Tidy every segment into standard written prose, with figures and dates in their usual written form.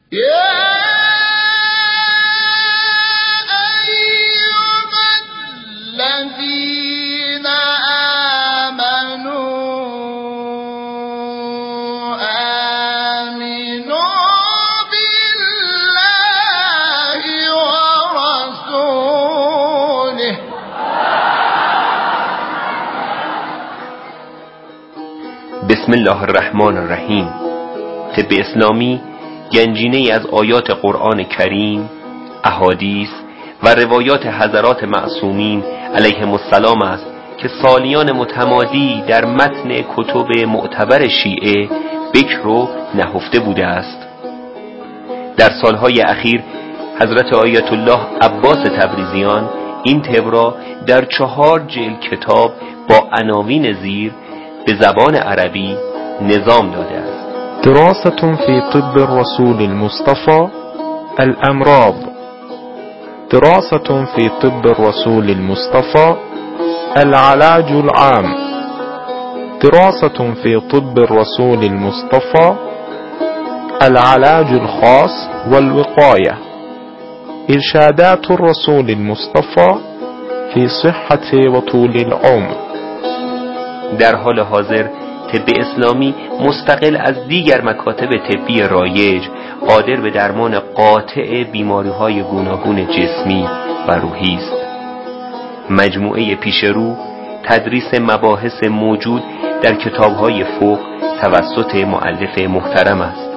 بسم الله الرحمن الرحیم. طب اسلامی گنجینه‌ای از آیات قرآن کریم، احادیث و روایات حضرات معصومین علیهم السلام است که سالیان متمادی در متن کتب معتبر شیعه بکر و نهفته بوده است. در سالهای اخیر حضرت آیت الله عباس تبریزیان این طب را در 4 جلد کتاب با عناوین زیر به زبان عربی نظام داده است. دراسة في طب الرسول المصطفى الأمراض. دراسة في طب الرسول المصطفى العلاج العام. دراسة في طب الرسول المصطفى العلاج الخاص والوقاية. إرشادات الرسول المصطفى في صحة وطول العمر. در حال حاضر طب اسلامی مستقل از دیگر مکاتب طبی رایج قادر به درمان قاطع بیماری‌های گوناگون جسمی و روحی است. مجموعه پیشرو تدریس مباحث موجود در کتاب‌های فقه توسط مؤلف محترم است.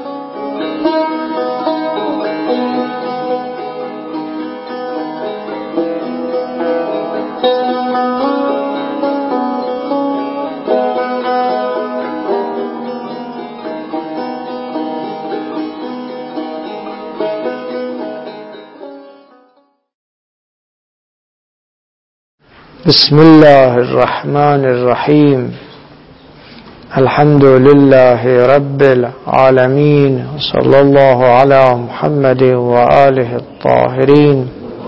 بسم الله الرحمن الرحيم. الحمد لله رب العالمين، وصلى الله على محمد وآله الطاهرين.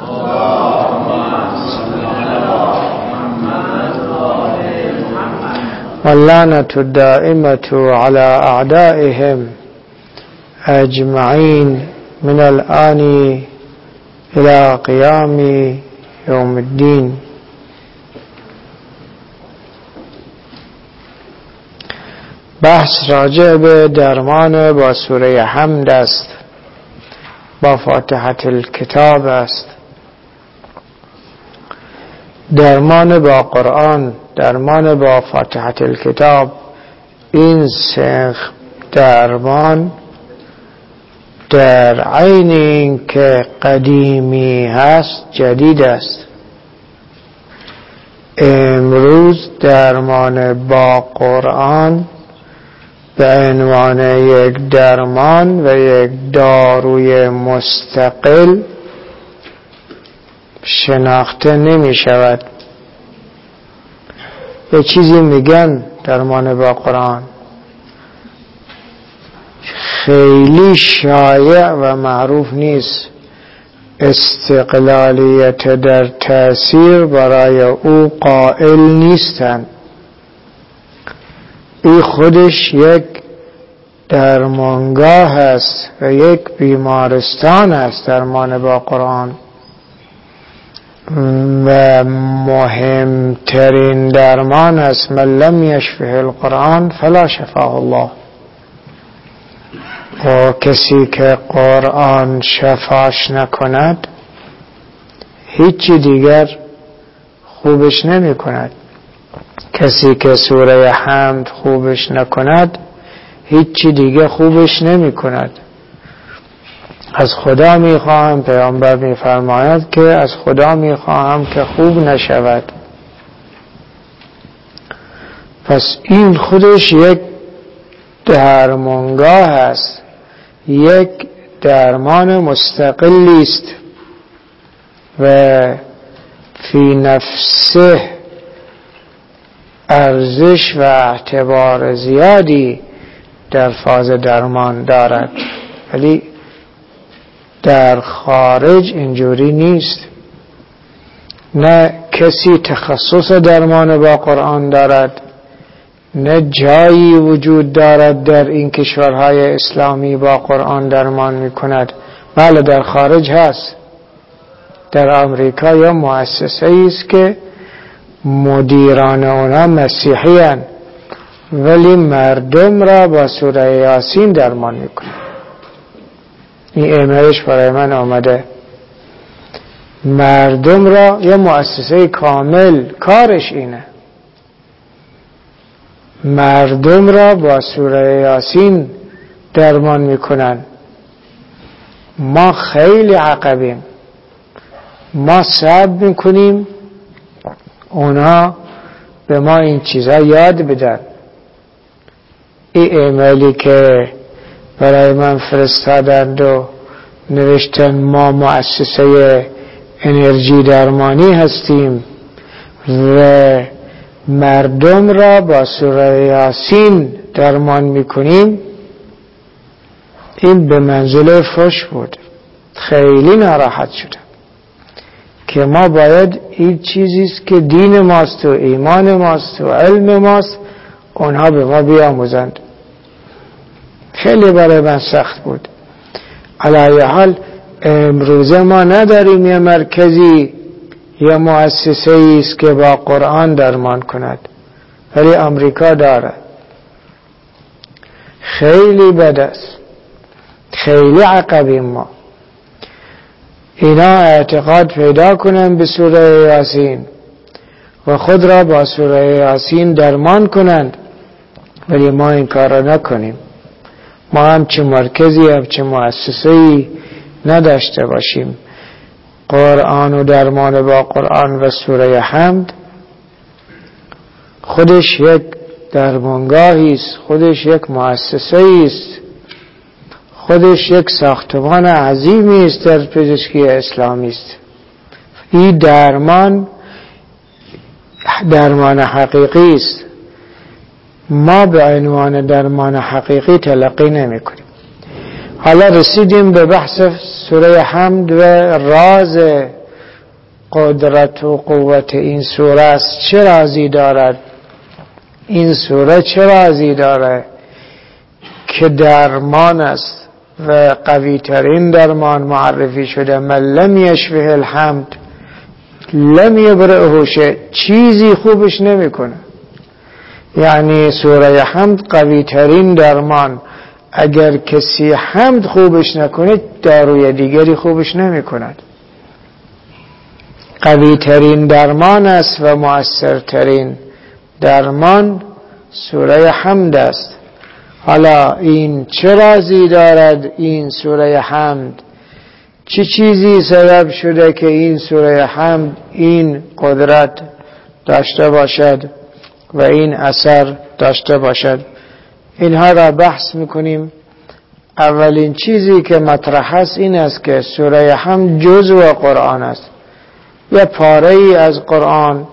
واللعنة الدائمة على أعدائهم أجمعين من الآن إلى قيام يوم الدين. بحث راجع به درمان با سوره حمد است، با فاتحه الکتاب است. درمان با قرآن، درمان با فاتحه الکتاب، این سه درمان در عین این که قدیمی هست جدید است. امروز درمان با قرآن به عنوان یک درمان و یک داروی مستقل شناخته نمی شود. یه چیزی میگن درمان با قرآن، خیلی شایع و معروف نیست. استقلالیت در تأثیر برای او قائل نیستند. این خودش یک درمانگاه است و یک بیمارستان است. درمان با قرآن و مهمترین درمان است. من لم یشفه القرآن فلا شفاه الله. و کسی که قرآن شفاش نکند هیچی دیگر خوبش نمی کند. کسی که سوره حمد خوبش نکند هیچی دیگه خوبش نمی کند. از خدا می خواهم، پیامبر می فرماید که از خدا می خواهم که خوب نشود. پس این خودش یک درمانگاه است، یک درمان مستقلی است و فی نفسه ارزش و اعتبار زیادی در فاز درمان دارد، ولی در خارج اینجوری نیست. نه کسی تخصص درمان با قرآن دارد، نه جایی وجود دارد در این کشورهای اسلامی با قرآن درمان میکند. بله در خارج هست، در آمریکا یا مؤسسه است که مدیران اونا مسیحی هستند ولی مردم را با سوره یاسین درمان میکنه. این ایمیلش برای من آمده. مردم را، یا مؤسسه کامل کارش اینه، مردم را با سوره یاسین درمان میکنن. ما خیلی عقبیم، ما صبر میکنیم اونا به ما این چیزا یاد بدن. این ایمیلی که برای من فرستادند و نوشتن ما مؤسسه انرژی درمانی هستیم و مردم را با سوره یاسین درمان میکنیم، این به منزله فحش بود. خیلی ناراحت شدم که ما باید این چیزیست که دین ماست و ایمان ماست و علم ماست اونها به ما بیاموزند. خیلی برای من سخت بود. علی حال امروزه ما نداریم یه مرکزی یا مؤسسه ایست که با قرآن درمان کند، ولی امریکا داره. خیلی بد است، خیلی عقبیم ما. اینا اعتقاد پیدا کنن به سوره یاسین و خود را با سوره یاسین درمان کنند، ولی ما این کار را نکنیم. ما هم چه مرکزی هم چه مؤسسه‌ای نداشته باشیم. قرآن و درمان با قرآن و سوره حمد خودش یک درمانگاهی است، خودش یک مؤسسه‌ای است، خودش یک ساختمان عظیمی است در پزشکی اسلامی است. این درمان حقیقی است. ما به عنوان درمان حقیقی تلقی نمی کنیم. حالا رسیدیم به بحث سوره حمد و راز قدرت و قوت این سوره است. چه رازی دارد این سوره؟ چه رازی داره که درمان است و قوی ترین درمان معرفی شده؟ من لم یشفه الحمد لم یبرئه شیء، چیزی خوبش نمیکنه. یعنی سوره حمد قوی ترین درمان. اگر کسی حمد خوبش نکنه داروی دیگری خوبش نمی کند. قوی ترین درمان است و مؤثرترین درمان سوره حمد است. حالا این چه رازی دارد این سوره حمد؟ چه چیزی سبب شده که این سوره حمد این قدرت داشته باشد و این اثر داشته باشد؟ اینها را بحث میکنیم. اولین چیزی که مطرح است این است که سوره حمد جزء قرآن است، یا پاره ای از قرآن،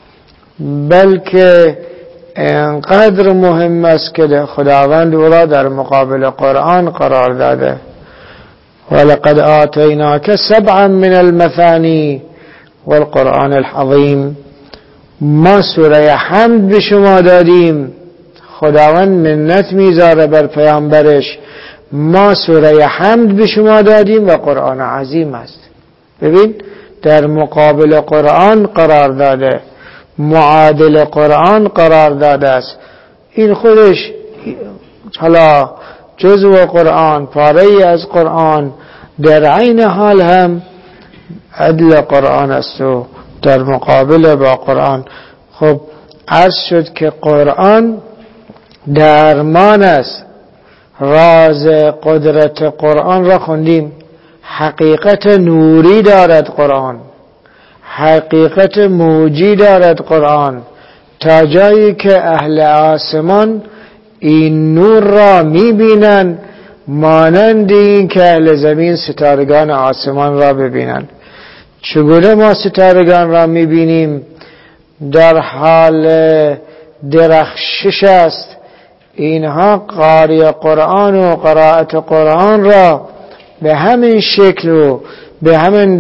بلکه انقدر مهم است که خداوند او را در مقابل قرآن قرار داده. ولقد آتیناک سبعا من المثانی والقرآن العظیم. ما سوره حمد به شما دادیم. خداوند منت میذاره بر پیامبرش، ما سوره حمد به شما دادیم و قرآن عظیم است. ببین در مقابل قرآن قرار داده، معادل قرآن قرار داده است. این خودش حالا جزء قرآن، پاره ای از قرآن، در عین حال هم عدل قرآن است و در مقابل با قرآن. خب عرض شد که قرآن درمان است. راز قدرت قرآن را خوندیم. حقیقت نوری دارد قرآن، حقیقت موجی دارد قرآن، تا جایی که اهل آسمان این نور را میبینن مانند این که اهل زمین ستارگان آسمان را ببینن. چگونه ما ستارگان را میبینیم؟ در حال درخشش است. اینها قاری قرآن و قرائت قرآن را به همین شکل و به همین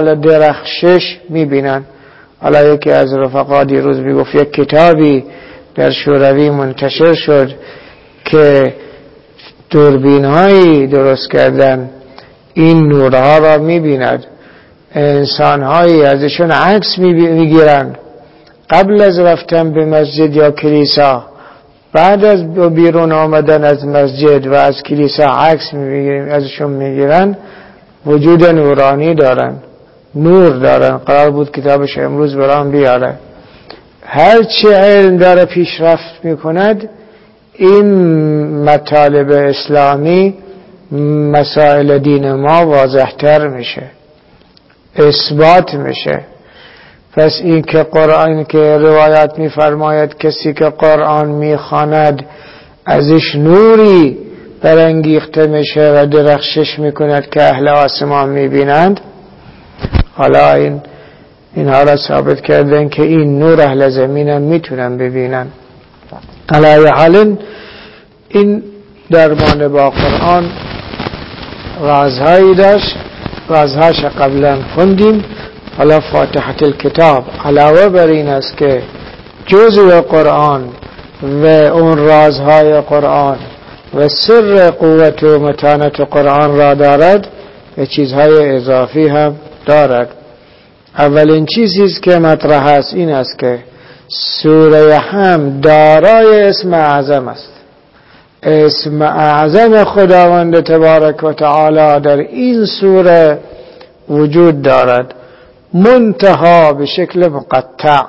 درخشش میبینن. حالا یکی از رفقا دیروز میگفت یک کتابی در شوروی منتشر شد که دوربین هایی درست کردن این نورها را می‌بیند، انسان هایی ازشون عکس می‌گیرن قبل از رفتن به مسجد یا کلیسا، بعد از بیرون آمدن از مسجد و از کلیسا عکس ازشون می‌گیرن، وجود نورانی دارن، نور دارن. قرار بود کتابش امروز برام بیاره. هرچی علم داره پیشرفت میکند، این مطالب اسلامی، مسائل دین ما واضح‌تر میشه، اثبات میشه. پس این که قرآن که روایت میفرماید کسی که قرآن میخواند ازش نوری برانگیخته میشه و درخشش میکند که اهل آسمان میبینند، حالا اینها را ثابت کردن که این نور اهل زمین هم میتونن ببینن. علی حال این درمان با قرآن رازهایی داشت، رازهاش قبلا خوندیم. حالا فاتحه الکتاب علاوه بر این است که جزء قرآن و اون رازهای قرآن و سر قوت و متانت قرآن را دارد، و چیزهای اضافی هم دارد. اولین چیزی که مطرح است این است که سوره حمد دارای اسم اعظم است. اسم اعظم خداوند تبارک و تعالی در این سوره وجود دارد، منتها به شکل مقطع،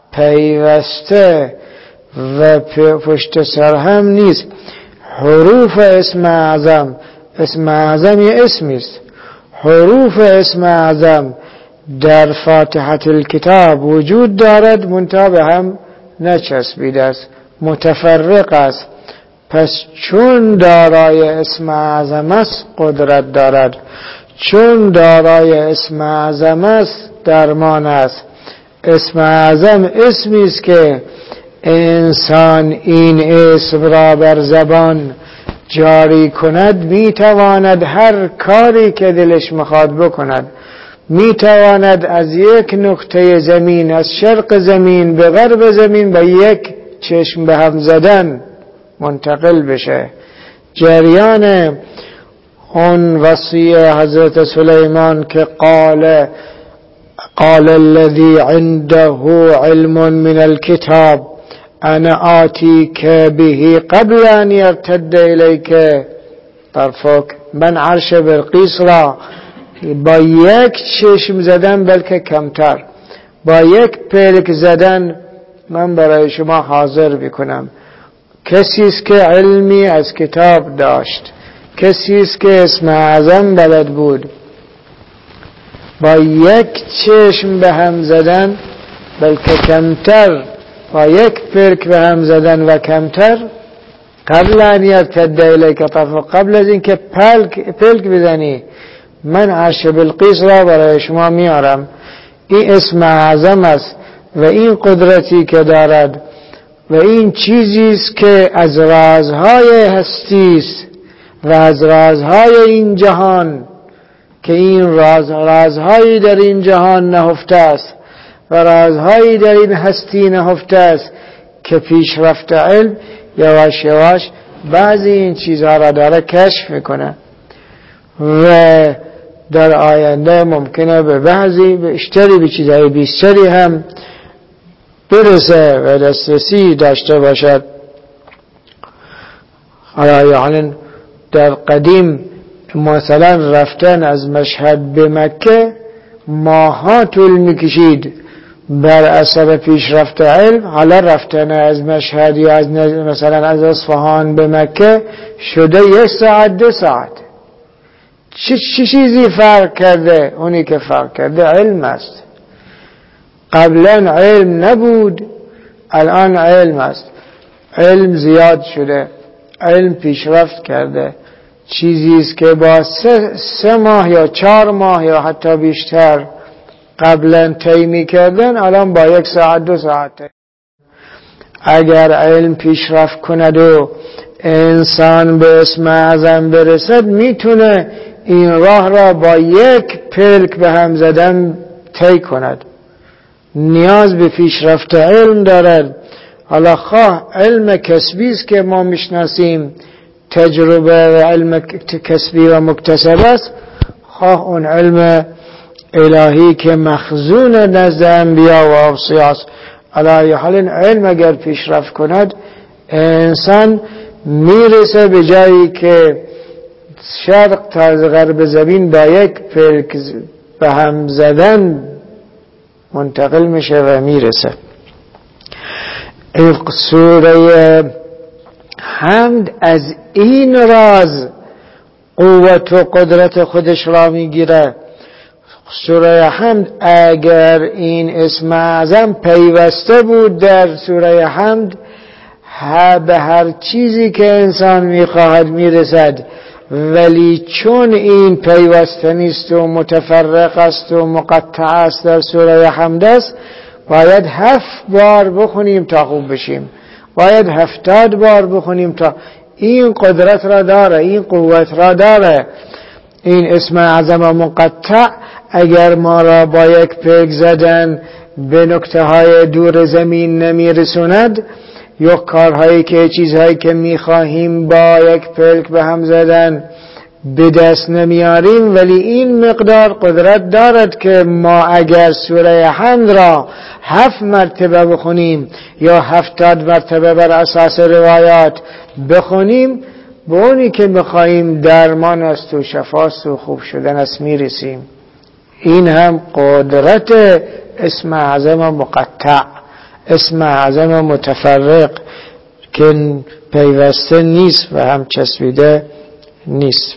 پیوسته و پشت سر هم نیست. حروف اسم اعظم، اسم اعظم یه اسمی است، حروف اسم اعظم در فاتحه الکتاب وجود دارد، منتها به هم نچسبیده است، متفرق است. پس چون دارای اسم اعظم است قدرت دارد، چون دارای اسم اعظم است درمان است. اسم اعظم اسمی است که انسان این اسم را بر زبان جاری کند، میتواند هر کاری که دلش میخواد بکند. میتواند از یک نقطه زمین، از شرق زمین به غرب زمین، به یک چشم به هم زدن منتقل بشه. جریان اون وصیه حضرت سلیمان که قال الذي عنده علم من الكتاب انا آتیک به قبل ان یرتد الیک طرفک، من عرش بلقیس را با یک چشم زدن، بلکه کمتر، با یک پلک زدن من برای شما حاضر بکنم. کسی است که علمی از کتاب داشت، کسی است که اسم اعظم بلد بود، با یک چشم به هم زدن، بلکه کمتر، با یک پلک به هم زدن و کمتر، قبل ان یرتد الیک طرفک، قبل از اینکه پلک بزنی من عرش بلقیس را برای شما میارم. این اسم اعظم است و این قدرتی که دارد و این چیزی است که از رازهای هستی است و از رازهای این جهان، که این رازهایی در این جهان نهفته است و رازهایی در این هستی نهفته است که پیشرفت علم یواش یواش بعضی این چیزها را داره کشف میکنه و در آینده ممکنه به بعضی بیشتری به چیزهای بیشتری هم برسه و دسترسی داشته باشد. یعنی در قدیم مثلا رفتن از مشهد به مکه ماها طول میکشید بر اثر پیشرفت علم. حالا رفتن از مشهد یا از مثلا از اصفهان به مکه شده 1 ساعت 2 ساعت. چه چیزی فرق کرده؟ اونی که فرق کرده علم است. قبلا علم نبود، الان علم است. علم زیاد شده، علم پیشرفت کرده. چیزی است که با 3 ماه یا 4 ماه یا حتی بیشتر قبلا طی می‌کردن، الان با 1 ساعت 2 ساعت. اگر علم پیشرفت کند و انسان به اسم اعظم برسد، میتونه این راه را با یک پلک به هم زدن طی کند. نیاز به پیشرفت علم دارد. حالا خواه علم کسبی است که ما میشناسیم، تجربه و علم کسبی و مکتسب است، خواه اون علم الهی که مخزون نزد انبیا و اوصیا است. علی حال این علم اگر پیشرفت کند، انسان میرسه به جایی که شرق تا غرب زمین با یک پلک به هم زدن منتقل میشه و میرسه. این سوره حمد از این راز قوت و قدرت خودش را میگیره. سوره حمد اگر این اسم اعظم پیوسته بود در سوره حمد، به هر چیزی که انسان میخواهد میرسد، ولی چون این پیوسته نیست و متفرق است و مقطع است در سوره حمد است، باید 7 بار بخونیم تا خوب بشیم، باید 70 بار بخونیم تا این قدرت را داره، این قوت را داره. این اسم اعظم مقطع اگر ما را با یک پلک زدن به نکته های دور زمین نمیرسوند، یا کارهایی که چیزهایی که میخواهیم با یک پلک به هم زدن به دست نمیاریم، ولی این مقدار قدرت دارد که ما اگر سوره حمد را 7 مرتبه بخونیم یا 70 مرتبه بر اساس روایات بخونیم، به اونی که میخواهیم درمان است و شفاست و خوب شدن است میرسیم. این هم قدرت اسم اعظم مقطع، اسم اعظم متفرق که پیوسته نیست و هم چسبیده نیست.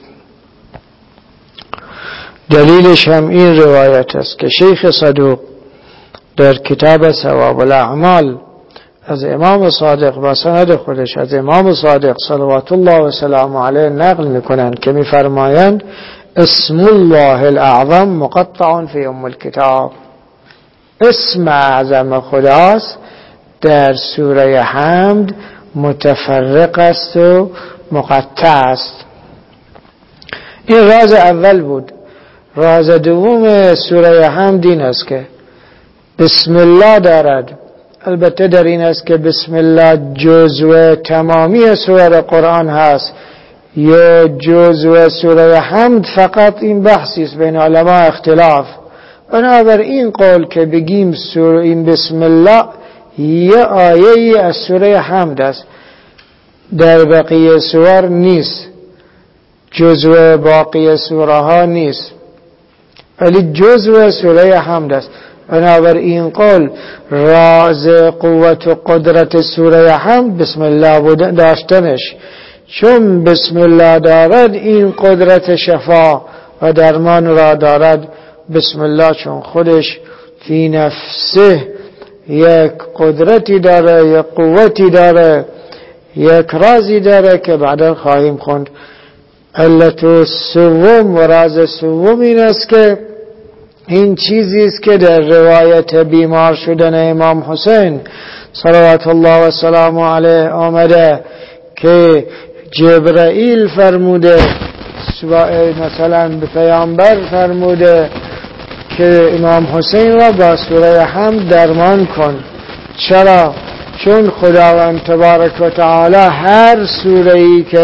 دلیلش هم این روایت است که شیخ صدوق در کتاب ثواب الاعمال از امام صادق و سند خودش از امام صادق صلوات الله و سلام علیه نقل میکنند که میفرمایند اسم الله الاعظم مقطع فی ام الکتاب. اسم اعظم خداست در سوره حمد متفرق است و مقطع است. این راز اول بود. راز دوم سوره حمد این است که بسم الله دارد. البته در این است که بسم الله جزو تمامی سور قرآن هست یا جزو سوره حمد فقط، این بحثی است بین علما اختلاف. بنابر این قول که بگیم سوره این بسم الله یه آیه از سوره حمد است، در بقیه سور نیست، جزو باقی سوره ها نیست، ولی جزو سوره حمد است. بنابر این قول راز قوت و قدرت سوره حمد بسم الله داشتنش، چون بسم الله دارد این قدرت شفا و درمان را دارد. بسم الله چون خودش فی نفسه یک قدرتی داره، یک قوتی داره، یک رازی داره که بعدا خواهیم خوند. علت سوم و راز سوم این است که این چیزی است که در روایت بیمار شدن امام حسین صلوات الله و سلام علیه آمده که جبرائیل فرموده، مثلا به پیامبر فرموده که امام حسین را با سوره حمد درمان کن. چرا؟ چون خداوند تبارک و تعالی هر سوره‌ای که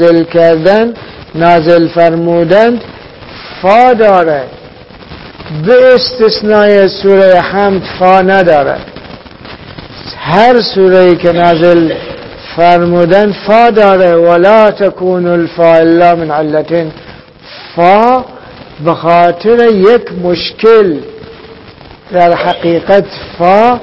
نازل فرمودند فا داره، به استثنای سوره حمد فا نداره. هر سوره‌ای که نازل فرمودن فا داره. ولا تكون الفا الا من علت. فا به خاطر یک مشکل، در حقیقت فا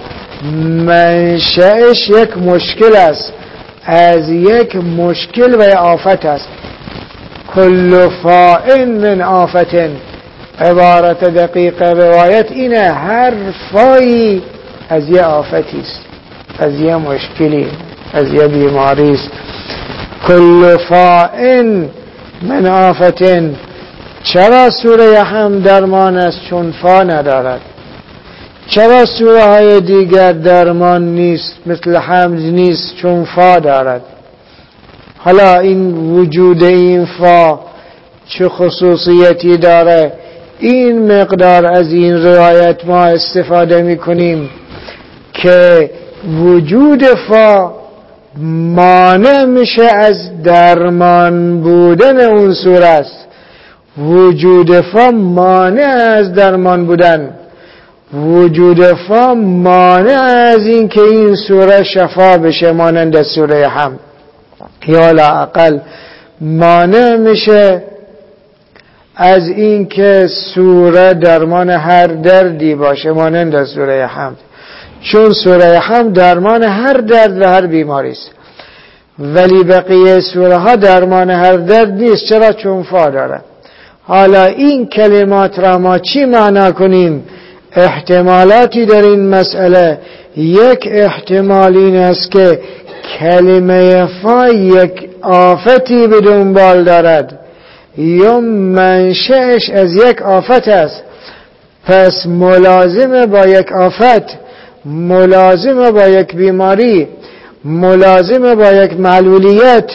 منشأش یک مشکل است، از یک مشکل و آفت است. کل فاء من آفت، عبارت دقیق روایت اینه، هر فایی از یه آفتی است، از یه مشکلی، از یه بیماری است. کل فاء من آفت. چرا سوره حمد درمان است؟ چون فا ندارد. چرا سوره های دیگر درمان نیست مثل حمد نیست؟ چون فا دارد. حالا این وجود این فا چه خصوصیتی داره؟ این مقدار از این روایت ما استفاده می کنیم که وجود فا مانع میشه از درمان بودن اون سوره است. وجود فا مانع از درمان بودن، وجود فا مانع از این که این سوره شفا بشه مانند سوره حمد، یا لااقل مانع میشه از این که سوره درمان هر دردی باشه مانند سوره حمد، چون سوره حمد درمان هر درد و هر بیماری است، ولی بقیه سوره ها درمان هر درد نیست. چرا؟ چون فا داره. حالا این کلمات را ما چی معنا کنیم؟ احتمالاتی در این مسئله. یک احتمال این است که کلمه فا یک آفتی به دنبال دارد یا منشأش از یک آفت است، پس ملازم با یک آفت، ملازم با یک بیماری، ملازم با یک معلولیت،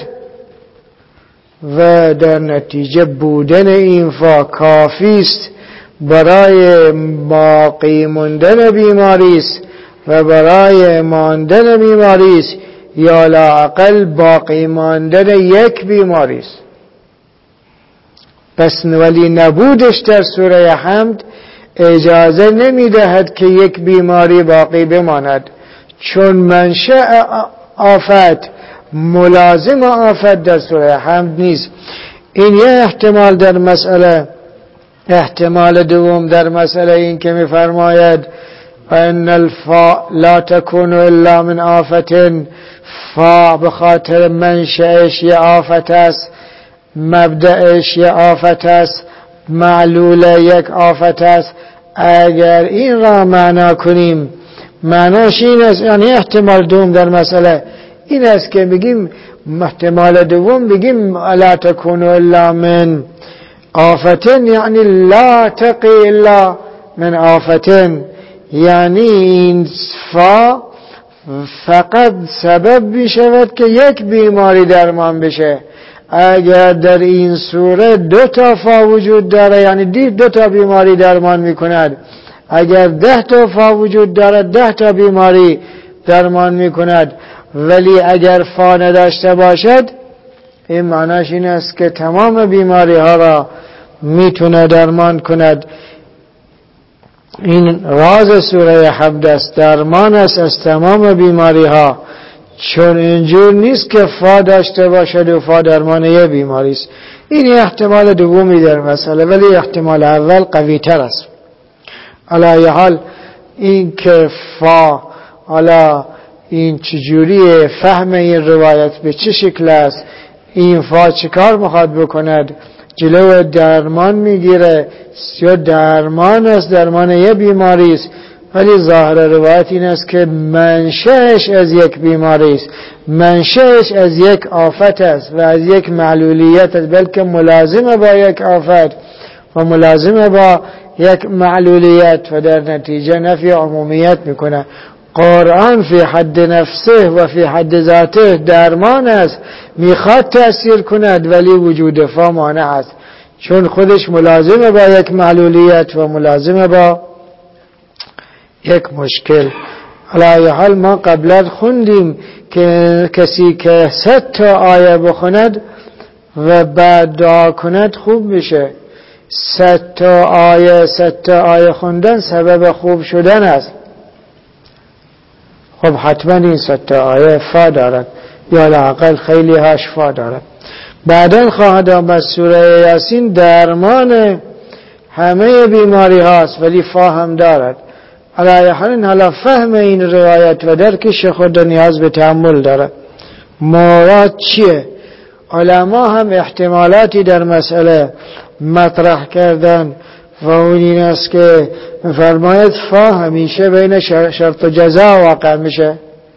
و در نتیجه بودن این فا کافی است برای باقی ماندن بیماری است و برای ماندن بیماری است یا لااقل باقی ماندن یک بیماری است. پس ولی نبودش در سوره حمد اجازه نمیدهد که یک بیماری باقی بماند، چون منشأ آفت ملازم آفت در سوره حمد نیست. این یه احتمال در مسئله. احتمال دوم در مسئله این که می‌فرماید ان الفاء لا تكون الا من آفت، فا به خاطر منشأش یه آفت است، مبدأش یه آفت است، معلول یک آفت است. اگر این را معنا کنیم معناش این است، یعنی احتمال دوم در مسئله این است که بگیم احتمال دوم بگیم لا تكون الا من آفت، یعنی لا تقی الا من آفت، یعنی این فا فقط سبب بشود که یک بیماری درمان بشه. اگر در این سوره دو تا فا وجود داره یعنی دو تا بیماری درمان میکند، اگر 10 تا فا وجود داره 10 تا بیماری درمان میکند. ولی اگر فا نداشته باشد این معناش این است که تمام بیماری ها را میتونه درمان کند. این راز سوره حمد است، درمان است از تمام بیماری ها، چون اینجور نیست که فا داشته باشد و فا درمان یه بیماری است. این احتمال دومی در مسئله، ولی احتمال اول قوی تر است. علی حال این که فا، حالا این چجوری فهم این روایت به چه شکل است، این فا چه کار میخواد بکند، جلو درمان میگیره یا درمان است، درمان یه بیماری است، ولی ظاهر روایت این است که منشأش از یک بیماری است، منشأش از یک آفت است و از یک معلولیت است، بلکه ملازم با یک آفت و ملازم با یک معلولیت و در نتیجه نفی عمومیت میکنه. قرآن فی حد نفسه و فی حد ذاته درمان است، میخواد تأثیر کند، ولی وجود فا مانع است، چون خودش ملازم با یک معلولیت و ملازم با یک مشکل. علی حال ما قبلا خوندیم که کسی که 100 تا آیه بخوند و بعد دعا کند خوب میشه. 100 تا آیه خوندن سبب خوب شدن است. خب حتما این 100 تا آیه فا دارد یا لااقل خیلی هاش فا دارد. بعداً خواهد آمد سوره یاسین درمان همه بیماری هاست ولی فا هم دارد. علی حال حالا فهم این روایت و درکش خود نیاز به تأمل دارد. مراد چیه؟ علما هم احتمالاتی در مسئله مطرح کردن و اون این است که فرماید فا همیشه بین شرط و جزا واقع میشه.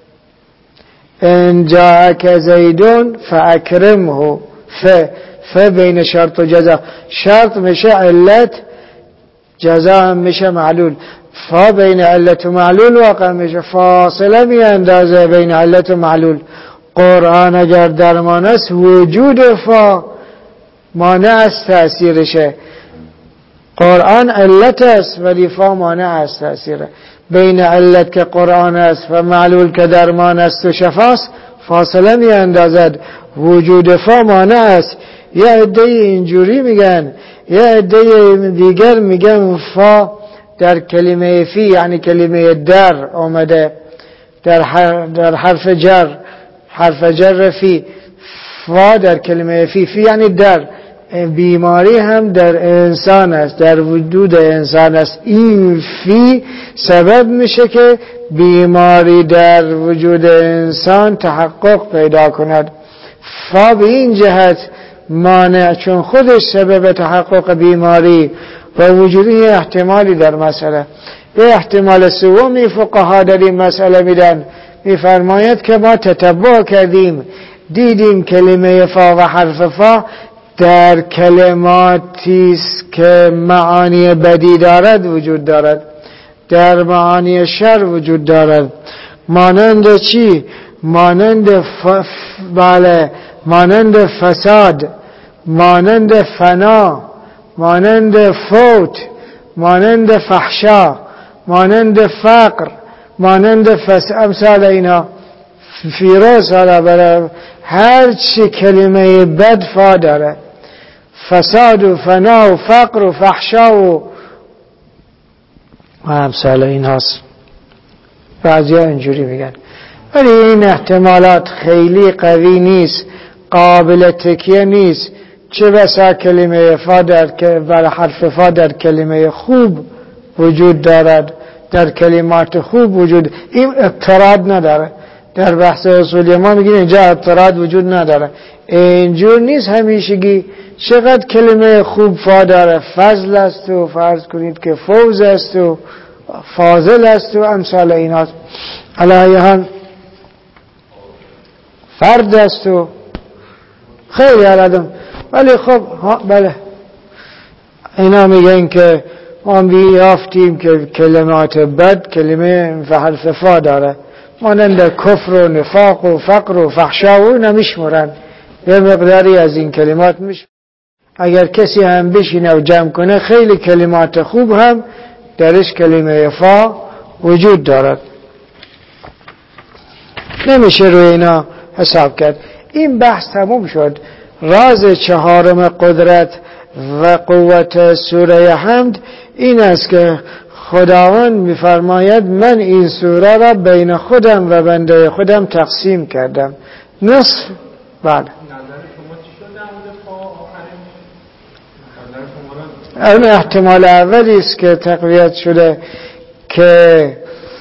ان جاءک زیدون فاکرمه، ف بین شرط و جزا، شرط میشه علت، جزا هم میشه معلول. فا بین علت و معلول واقع میشه، فاصله می اندازه بین علت و معلول. قرآن اگر درمان است وجود فا مانع است تأثیرشه. قرآن علت است ولی فا مانع است تأثیره. بین علت که قرآن است و معلول که درمان است و شفاست فاصله می اندازد. وجود فا مانع است. یه عده اینجوری میگن، یه عده دیگر میگن فا در کلمه فی یعنی کلمه در آمده، در حرف جر، حرف جر فی، فا در کلمه فی یعنی در. بیماری هم در انسان است، در وجود انسان است. این فی سبب میشه که بیماری در وجود انسان تحقق پیدا کند. فا به این جهت مانع چون خودش سبب تحقق بیماری و وجود احتمالی در مسئله. به احتمال سومی فقها در این مسئله میدن، میفرماید که ما تتبع کردیم دیدیم کلمه فا و حرف فا در کلماتی است که معانی بدی دارد وجود دارد، در معانی شر وجود دارد. مانند چی؟ مانند مانند فساد، مانند فنا، مانند فوت، مانند فحشا، مانند فقر، مانند امثال اینا. فیروز حالا برای هر چی کلمه بد فا داره، فساد و فنا و فقر و فحشا و امثال این هاست. بعضی ها اینجوری میگن، ولی این احتمالات خیلی قوی نیست، قابل تکیه نیست. چه بسا کلمه فا و حرف فا در کلمه خوب وجود دارد، در کلمات خوب وجود، این اضطراد نداره. در بحث اصولی ما میگیم اینجا اضطراد وجود نداره. اینجور نیست همیشگی. چقدر کلمه خوب فا داره، فضل است و فرض کنید که فوز است و فاضل است و امثال اینات، علیه حال فرد است و خیلی عدم. ولی خب بله اینا میگن که ما بیافتیم که کلمات بد کلمه و حرف فا داره، مانند کفر و نفاق و فقر و فحشا و نمیشمرن. یه مقداری از این کلمات میشمرن. اگر کسی هم بشینه و جمع کنه خیلی کلمات خوب هم درش کلمه فا وجود دارد. نمیشه روی اینا حساب کرد. این بحث تموم شد. راز چهارم قدرت و قوت سوره حمد این است که خداوند میفرماید من این سوره را بین خودم و بنده خودم تقسیم کردم. نصف بله. اون احتمال اولی است که تقویت شده که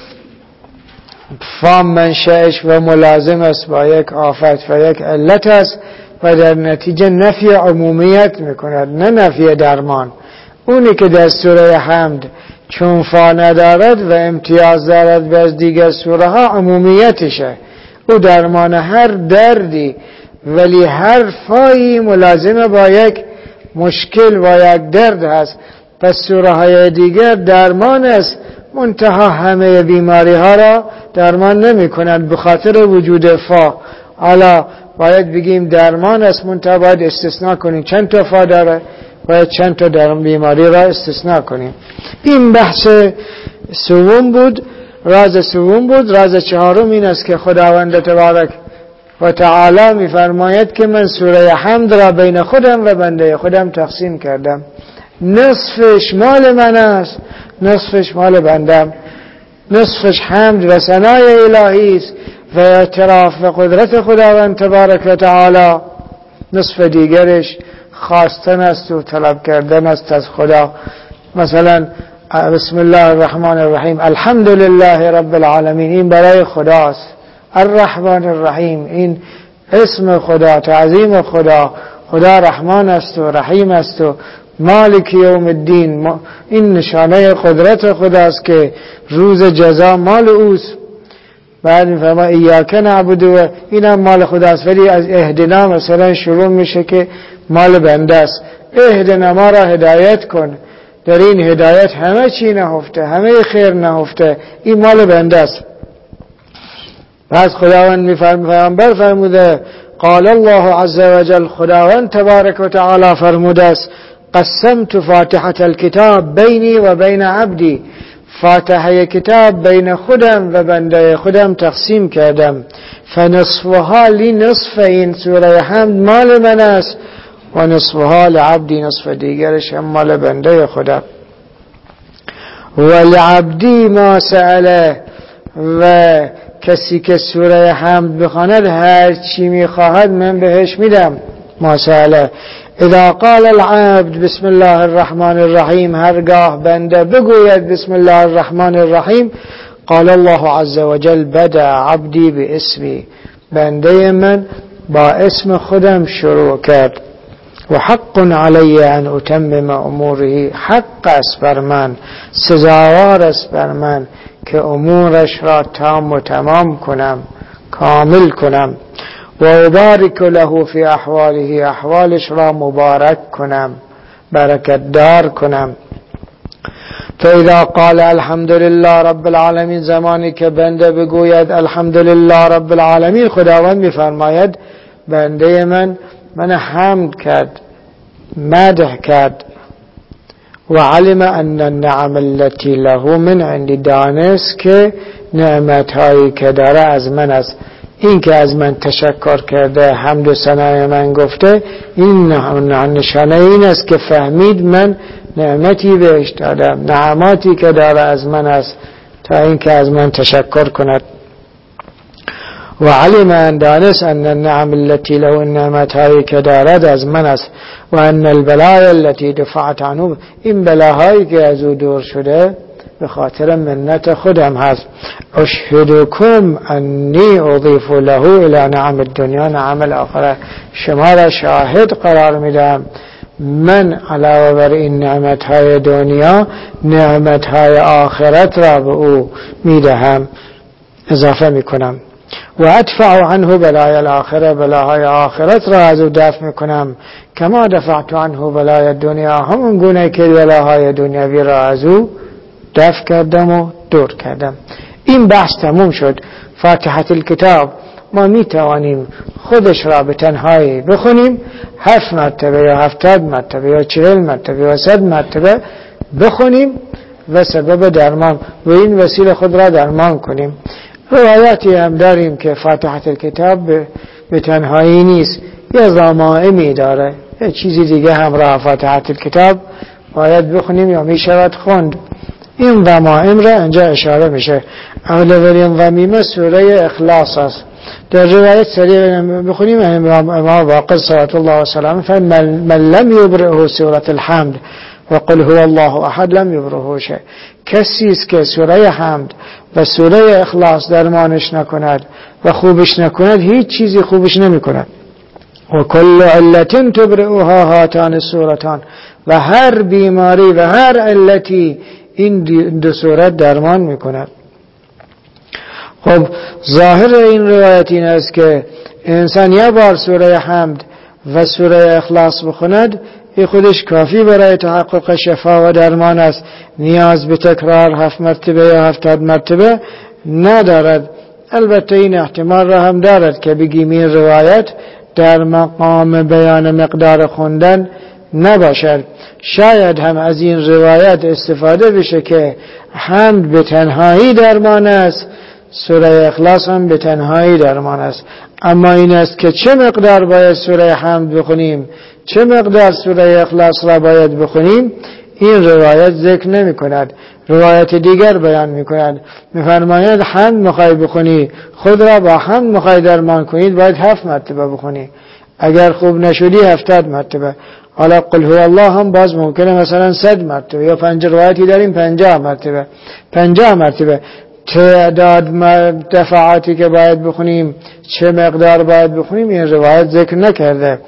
فام منشأش و ملازم است با یک آفت و یک علت است و در نتیجه نفی عمومیت میکند نه نفی درمان. اونی که در سوره حمد چون فا ندارد و امتیاز دارد به از دیگر سوره ها عمومیتشه، او درمان هر دردی، ولی هر فایی ملازم با یک مشکل و یک درد هست. پس سوره های دیگر درمان است، منتها همه بیماری ها را درمان نمی کنند به خاطر وجود فا. حالا باید بگیم درمان است، منتها باید استثناء کنیم چند تا فا داره، باید چند تا در بیماری را استثناء کنیم. این بحث سوم بود، راز سوم بود. راز چهارم این است که خداوند تبارک و تعالی میفرماید که من سوره حمد را بین خودم و بنده خودم تقسیم کردم. نصفش مال من است، نصفش مال بندم. نصفش حمد و ثنای الهی است و اعتراف و قدرت خداوند تبارک و تعالی، نصف دیگرش خواستن است و طلب کردن است از خدا. مثلا بسم الله الرحمن الرحیم، الحمد لله رب العالمین، این برای خداست. الرحمن الرحیم، این اسم خدا، تعظیم خدا. خدا رحمان است و رحیم است و مالک یوم الدین، این نشانه قدرت خداست که روز جزا مال اوست. بعد میفرما ایاک نعبد، و اینم مال خداست، ولی از اهدنا مثلا شروع میشه که مال بنده است. اهدنا، ما را هدایت کن. در این هدایت همه چی نهفته، همه خیر نهفته، این مال بنده است. بعد خداوند پیامبر فرموده قال الله عز وجل، خداوند تبارک و تعالی فرموده است قسمت فاتحة الكتاب بینی و بین عبدی، فاتحه کتاب بین خودم و بنده خودم تقسیم کردم، فنصفها لی نصف، این سوره حمد مال من است و نصفها لعبدی، نصف دیگرش هم مال بنده خودم. و لعبدی ما سأله، و کسی که سوره حمد بخواند هر چی میخواهد من بهش میدم. ما سأله اذا قال العبد بسم الله الرحمن الرحیم، هرگاه بنده بگوید بسم الله الرحمن الرحیم، قال الله عز وجل بدأ عبدی باسمی، بنده من با اسم خودم شروع کرد. و حق علی ان اتمم اموره، حق است بر من، سزاوار است بر من که امورش را تام و تمام کنم، کامل کنم. و ابارک له فی احواله، احوالش را مبارک کنم، برکت دار کنم. فاذا قال الحمد لله رب العالمین، زمانی که بنده بگوید الحمد لله رب العالمین، خداوند میفرماید بنده من حمد کرد، مدح کرد. و علم ان النعم التي له من عندي، دانست که نعمتهایی که داره از من است. این که از من تشکر کرده، حمد و ثنای من گفته، این نشانه این است که فهمید من نعمتی بهش دادم، نعماتی که داره از من است، تا این که از من تشکر کند. و علم ان، دانست ان النعم التي له، نعمتهایی که دارد از من است. و ان البلایا التي دفعت عنه، این بلاهایی که از او دور شده به خاطر منت خودم هست. اشهدکم انی اضیف له الى نعم الدنیا، نعم الاخره، شما را شاهد قرار میدم من علاوه بر این نعمتهای دنیا نعمتهای آخرت را به او میدهم، اضافه میکنم. و ادفع عنه بلای الاخره، بلاهای آخرت را از او دفع میکنم، کما دفعت عنه بلای دنیا، همون گونه که بلاهای دنیوی را از او دفع کردم و دور کردم. این بحث تموم شد. فاتحه الکتاب ما می توانیم خودش را به تنهایی بخونیم، 7 مرتبه یا 70 مرتبه یا 40 مرتبه یا 100 مرتبه بخونیم و سبب درمان و این وسیله خود را درمان کنیم. روایاتی هم داریم که فاتحه الکتاب به تنهایی نیست، یه ضمائمی داره، یه چیزی دیگه همراه فاتحه الکتاب باید بخونیم یا می شود خوند. این ضمائم را اینجا اشاره میشه. اولین ضمیمه سوره اخلاص است. در روایت سریع بخونیم، امام باقر صلوات الله و سلامه فرمود من لم یبرئه سوره الحمد و قل هو الله احد لم یبرئه شیء، کسی است که سوره حمد و سوره اخلاص درمانش نکند و خوبش نکند، هیچ چیزی خوبش نمیکند. و کل علت تبرئها هاتان السورتان، و هر بیماری و هر علتی این دو صورت درمان میکند. خب ظاهر این روایت این است که انسان یه بار سوره حمد و سوره اخلاص بخوند، این خودش کافی برای تحقق شفا و درمان است، نیاز به تکرار 7 مرتبه یا 70 مرتبه ندارد. البته این احتمال را هم دارد که بگیم این روایت در مقام بیان مقدار خوندن نباشد. شاید هم از این روایت استفاده بشه که حمد به تنهایی درمان است، سوره اخلاص هم به تنهایی درمان است. اما این است که چه مقدار باید سوره حمد بخونیم، چه مقدار سوره اخلاص را باید بخونیم، این روایت ذکر نمی کند. روایت دیگر بیان می کند، می فرماید حمد مخوای بخونی، خود را با حمد مخوای درمان کنید، باید 7 مرتبه بخونی، اگر خوب نشدی 70 مرتبه. حالا قل هو الله هم باز ممکنه مثلا 100 مرتبه، یا 5 روایتی داریم 50 مرتبه. 50 مرتبه تعداد دفعاتی که باید بخونیم، چه مقدار باید بخونیم، این روایت ذکر نکرده،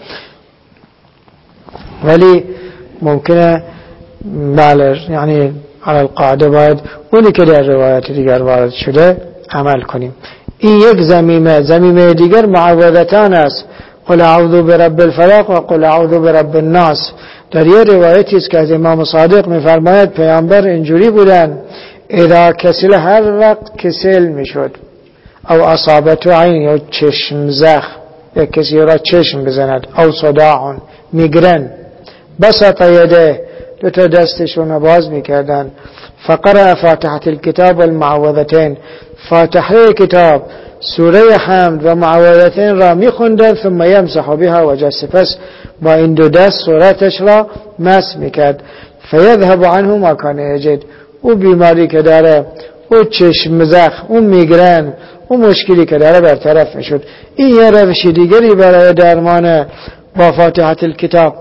ولی ممکنه بله، یعنی علی القاعده باید اونی که در روایت دیگر وارد شده عمل کنیم. این یک زمینه دیگر معوذتان است، قل اعوذ برب الفلق و قل اعوذ برب الناس. در یه روایتی است که از امام صادق می‌فرماید پیامبر اینجوری بودن، اذا کسل، هر وقت کسل میشد، او اصابت عین، یا چشم زخم، یا کسی را چشم بزند، او صداع، میگرن، بسط یده، دو تا دستشون رو باز میکردن. فقرأ فاتحة الكتاب والمعوذتين، فاتحه کتاب، سوره حمد و معوذتین را میخوندن. ثم یمسح بها وجهه، پس با این دو دست صورتش را مسح میکرد. فیذهب عنه ما کان یجد، او بیماری که داره، او چشم زخم، او میگرن، او مشکلی که داره برطرف میشد. این یه روش دیگری برای درمان با فاتحه الکتاب،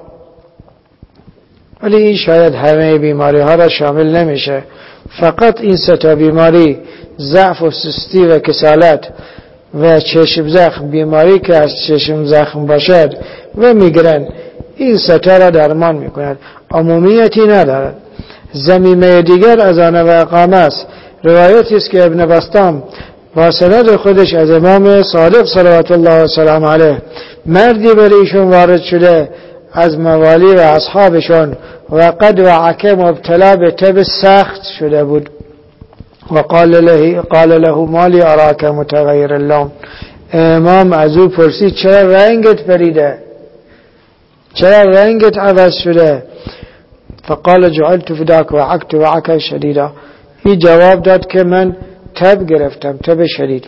ولی این شاید همه بیماری ها را شامل نمیشه. فقط این سه تا بیماری، ضعف و سستی و کسالت و چشم زخم، بیماری که از چشم زخم باشد و میگرن، این سه تا را درمان میکند، عمومیتی ندارد. ضمیمه دیگر اذان و اقامه است. روایتی است که ابن بسطام با سند خودش از امام صادق صلوات الله و سلام علیه، مردی بر ایشون وارد شده از موالی و اصحابشون و قد وعک مبتلا به تب سخت شده بود و قال له مالی اراک متغیر اللون. امام از او پرسید چرا رنگت پریده، چرا رنگت عوض شده؟ فقال جعلت فداک وعکت وعک شدیدا. این جواب داد که من تب گرفتم، تب شدید،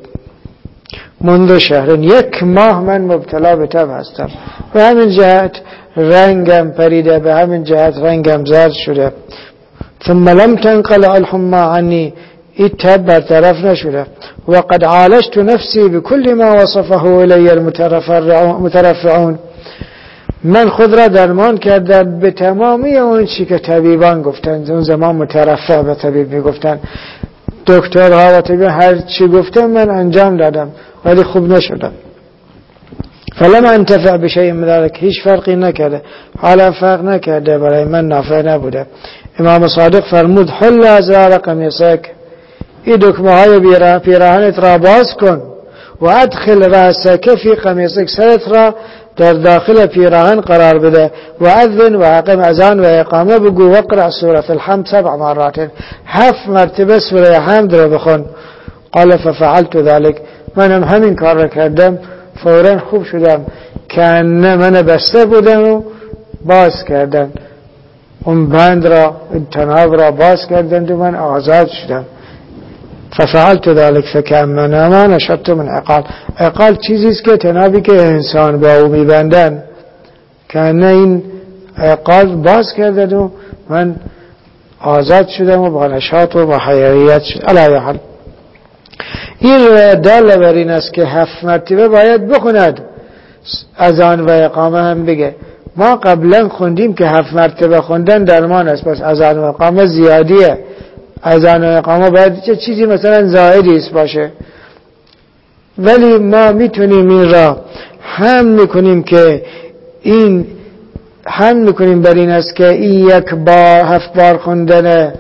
منذ شهر، 1 ماه من مبتلا به تب هستم، به همین جهت رنگم پریده، به همین جهت رنگم زرد شده. ثم لم تنقل الحمى عنی، این تب برطرف نشده. و قد عالجت نفسی بكل ما وصفه الی المترفعون، من خود را درمان کردم به تمامی اون چی که طبیبان گفتن. اون زمان مترفع به طبیب میگفتن، دکترها و طبیب هر چی گفتن من انجام دادم ولی خوب نشدم. فلم انتفع بشیء من ذلک، هیچ فرقی نکرده، حالا فرق نکرده، برای من نافع نبوده. امام صادق فرمود حل ازرار قمیصک، این دکمه های پیراهنت را باز کن و ادخل رأسک فی قمیصک، سرت را در داخل پیراهن قرار بده و اذن و اقم، اذان و اقامه بگو و اقرأ سوره الحمد 7 مرات، 7 مرتبه سوره حمد را بخون. قال ففعلت ذلك، منم همین کار را کردم، فوراً خوب شدم، که من بسته بودم و باز کردن اون بند را، این تناب را باز کردند و من آزاد شدم. ففعلت ذلك فكأنما نشطت من عقال. عقال چیزی است که تنابی که انسان با او میبندن، که نه این عقال باز کردند و من آزاد شدم و با نشاط و با حیویت شد. علی حال این دل بر این است که 7 مرتبه باید بخوند، اذان و اقامه هم بگه. ما قبلا خوندیم که 7 مرتبه خوندن درمان است، پس اذان و اقامه زیادیه. اذان و اقامه باید چه چیزی مثلا زائدی است باشه، ولی ما میتونیم این را هم میکنیم که این هم میکنیم بر این است که این 7 بار خوندن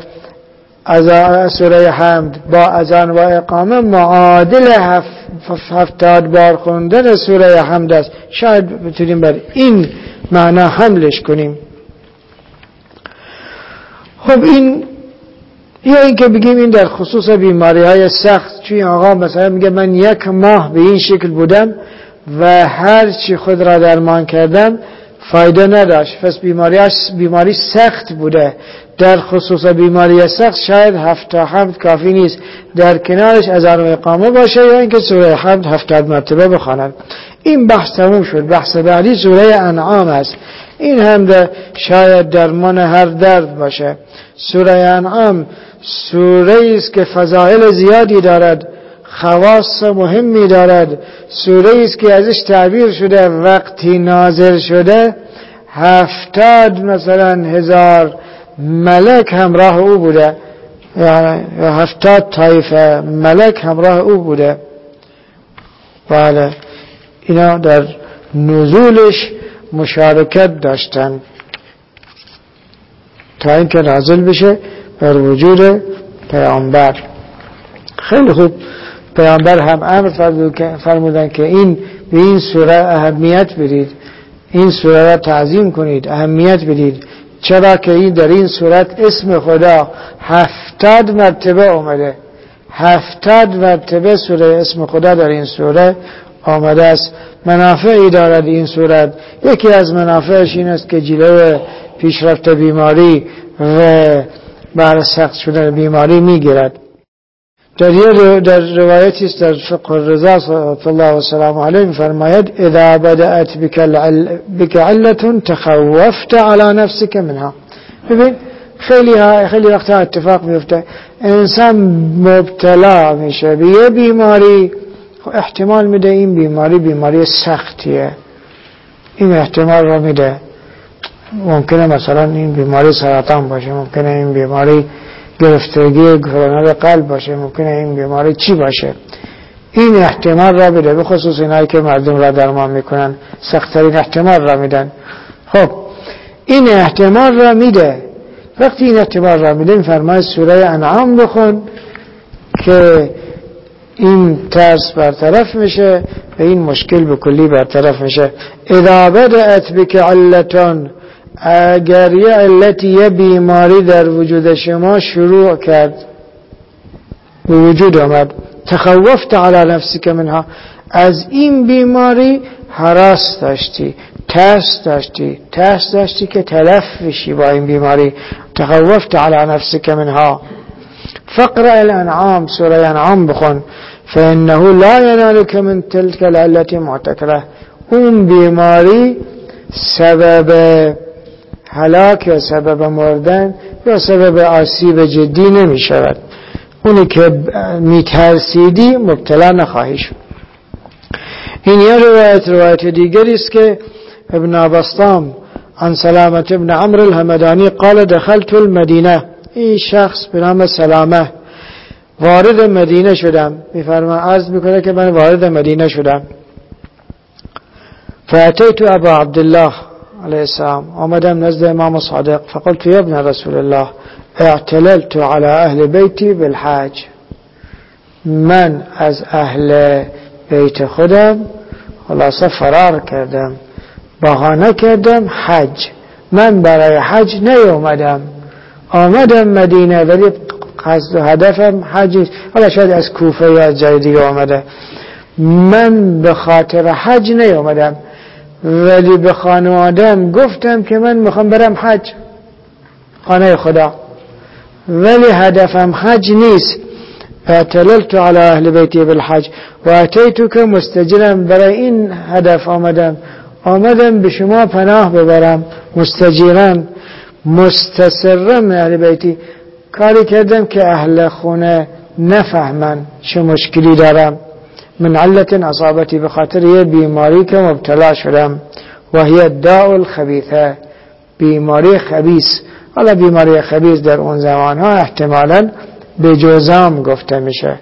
سوره حمد با اذان و اقامه معادل 70 بار خوندن سوره حمد است. شاید بتونیم بر این معنا حملش کنیم. خب این یا این که بگیم این در خصوص بیماری های سخت، چون آقا مثلا میگه من 1 ماه به این شکل بودم و هر چی خود را درمان کردم فایده نداشت، پس بیماری سخت بوده. در خصوص بیماری سخت شاید 7 تا حمد کافی نیست، در کنارش اذان و اقامه باشه یا اینکه سوره حمد 70 مرتبه بخوانند. این بحث تموم شد. بحث بعدی سوره انعام است. این هم شاید درمان هر درد باشه. سوره انعام سوره است که فضائل زیادی دارد، خواص مهمی دارد. سوره است که ازش تعبیر شده وقتی نازل شده 70 مثلا هزار ملک همراه او بوده، یعنی 70 طایفه ملک همراه او بوده. بله اینا در نزولش مشارکت داشتن تا اینکه نازل بشه بر وجود پیامبر. خیلی خوب، پیامبر هم امر فرمودن که به این سوره اهمیت بدید، این سوره را تعظیم کنید، اهمیت بدید، چرا که این در این صورت اسم خدا 70 مرتبه اومده. 70 مرتبه سوره اسم خدا در این سوره آمده است. منافعی دارد این صورت. یکی از منافعش این است که جلوی پیشرفت بیماری و بر سخت شدن بیماری میگیرد. در روایتی است در فقه الرضا صلی الله و سلام علیه میفرماید اذا بدأت بك علة تخوفت على نفسك منها. ببین خیلی وقتا اتفاق میفته انسان مبتلا میشه به یه بیماری، احتمال میده این بیماری سختیه، این احتمال رو میده، ممکنه مثلا این بیماری سرطان باشه، ممکنه این بیماری گرفتگی کرونا قلب باشه، ممکنه این بیماری چی باشه، این احتمال را بده. به خصوص اینایی که مردم را درمان میکنن سخت‌ترین احتمال را میدن. خب این احتمال را میده. وقتی این احتمال را میده میفرماید سوره انعام بخون که این ترس برطرف میشه و این مشکل به کلی برطرف میشه. اذا بدأت بك علة، اگر یه علتی یه بیماری در وجود شما شروع کرد به وجود آمد، تخوفت علی نفسک منها، از این بیماری هراس داشتی، ترس داشتی که تلف بشی با این بیماری، تخوفت علی نفسک منها فقرأ الانعام، سوره انعام بخون، فانه لا ینالک من تلک العلة معتکره، اون بیماری سبب هلاک یا سبب مردن یا سبب آسیب جدی نمی شود. اونی که میترسیدی مبتلا نخواهی شد. این یه روایت دیگری است که ابن بسطام عن سلامة ابن عمرو الهمدانی قال دخلت المدینه، این شخص به نام سلامه وارد مدینه شدم، میفرما عرض میکنه که من وارد مدینه شدم، فاتیت ابا عبدالله علیه السلام، آمدم نزد امام صادق، فقلت یا ابن رسول الله اعتللت على اهل بیتی بالحج، من از اهل بیت خودم خلاصه فرار کردم، بهانه کردم حج، من برای حج نیومدم، آمدم مدینه ولی قصد و هدفم حج نیست، حالا شاید از کوفه یا از جای دیگه آمده، من به خاطر حج نیومدم ولی به خانواده‌ام گفتم که من میخوام برم حج، خانه خدا، ولی هدفم حج نیست. اعتللت على اهل بیتی بالحج و اتیتک مستجرم، برای این هدف آمدم به شما پناه ببرم، مستجیرم مستسرم اهل بیتی، کاری کردم که اهل خونه نفهمن چه مشکلی دارم، من علت اصابتی، به خاطر یه بیماری که مبتلا شدم، و هی الداء الخبیثه، بیماری خبیث. حالا بیماری خبیث در اون زمان ها احتمالاً به جزام گفته میشه،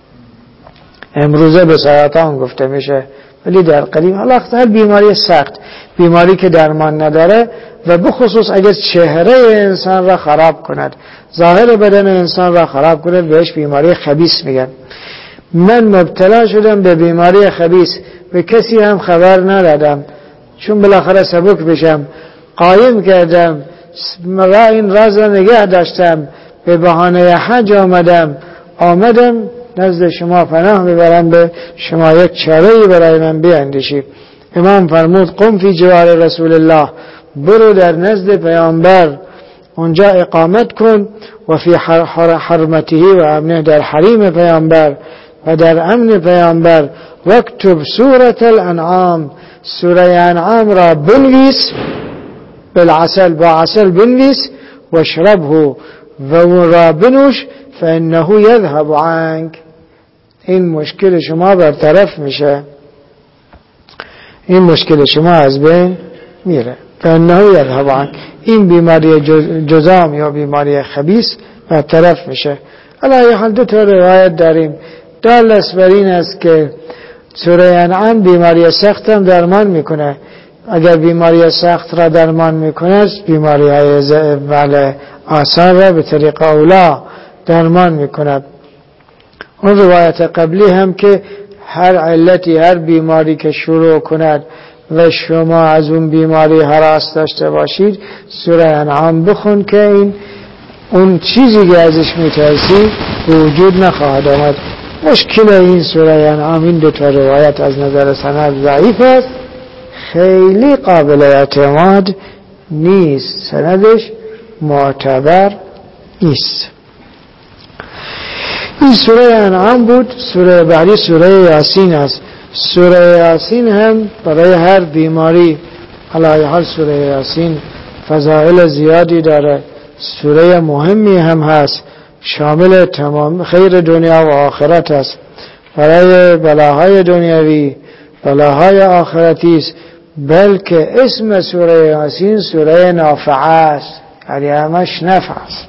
امروزه به سرطان گفته میشه، ولی در قدیم حالا هر بیماری سخت، بیماری که درمان نداره و بخصوص اگر چهره انسان را خراب کند، ظاهر بدن انسان را خراب کند، بهش بیماری خبیث میگن. من مبتلا شدم به بیماری خبیث، به کسی هم خبر ندادم، چون بالاخره سبک بشم قایم کردم، این راز را نگه داشتم، به بهانه حج آمدم نزد شما پناه ببرم، به شما یک چاره‌ای برای من بیاندیشید. امام فرمود قم فی جوار رسول الله، برو در نزد پیامبر اونجا اقامت کن، و فی حرمته و امنه، در حریم پیامبر و در امن پیامبر، وکتب سوره الانعام، سوره انعام را بنویس، بالعسل، با عسل بنویس، و اشربه، و اون را بنوش، فانه یذهب عنک، این مشکل شما برطرف میشه، این مشکل شما از بین میره، فانه یذهب عنک، این بیماری جزام یا بیماری خبیث برطرف میشه. علی حال دو تا روایت داریم، دالس بر این است که سوره انعام بیماری سخت هم درمان میکنه، اگر بیماری سخت را درمان میکنه بیماری های آسان را به طریق اولا درمان میکند. اون روایت قبلی هم که هر علتی، هر بیماری که شروع کند و شما از اون بیماری هراس داشته باشید، سوره انعام بخون که اون چیزی که ازش میترسی وجود نخواهد آمد. مشکل این سوره انعام این دو تا روایت از نظر سند ضعیف است، خیلی قابل اعتماد نیست، سندش معتبر نیست. این سوره انعام بود. سوره بعدی سوره یاسین است. سوره یاسین هم برای هر بیماری، علی حال سوره یاسین فضائل زیادی داره، سوره مهمی هم هست، شامل تمام خیر دنیا و آخرت است، برای بلاهای دنیوی بلاهای آخرتی است. بلکه اسم سوره یاسین سوره نافعه است، یعنی همش نفع است.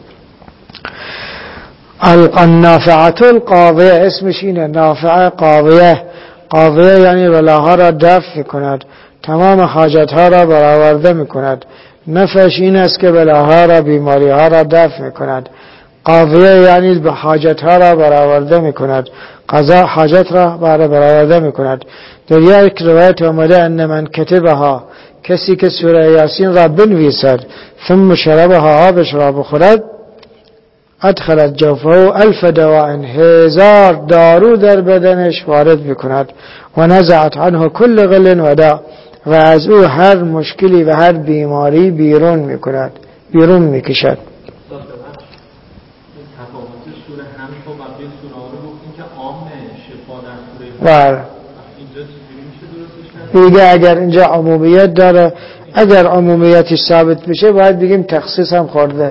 النافعه القاضیه اسمش اینه، نافعه قاضیه. قاضیه یعنی بلاها را دفع کند، تمام حاجتها را برآورده میکند. نفعش این است که بلاها را، بیماریها را دفع کند. قاضیه یعنی به حاجتها را برآورده میکند، قضا حاجت را برآورده میکند. در یک روایت آمده ان من کتبها، کسی که سوره یاسین را بنویسد ثم شربها، آبش را بخورد، ادخلت جوفه 1000 دواء، 1000 دارو در بدنش وارد میکند. و نزعت عنه کل غل و داء، و از او هر مشکلی و هر بیماری بیرون میکند، بیرون میکشد. دیگه اگر اینجا عمومیت داره، اگر عمومیتش ثابت بشه باید بگیم تخصیص هم خورده.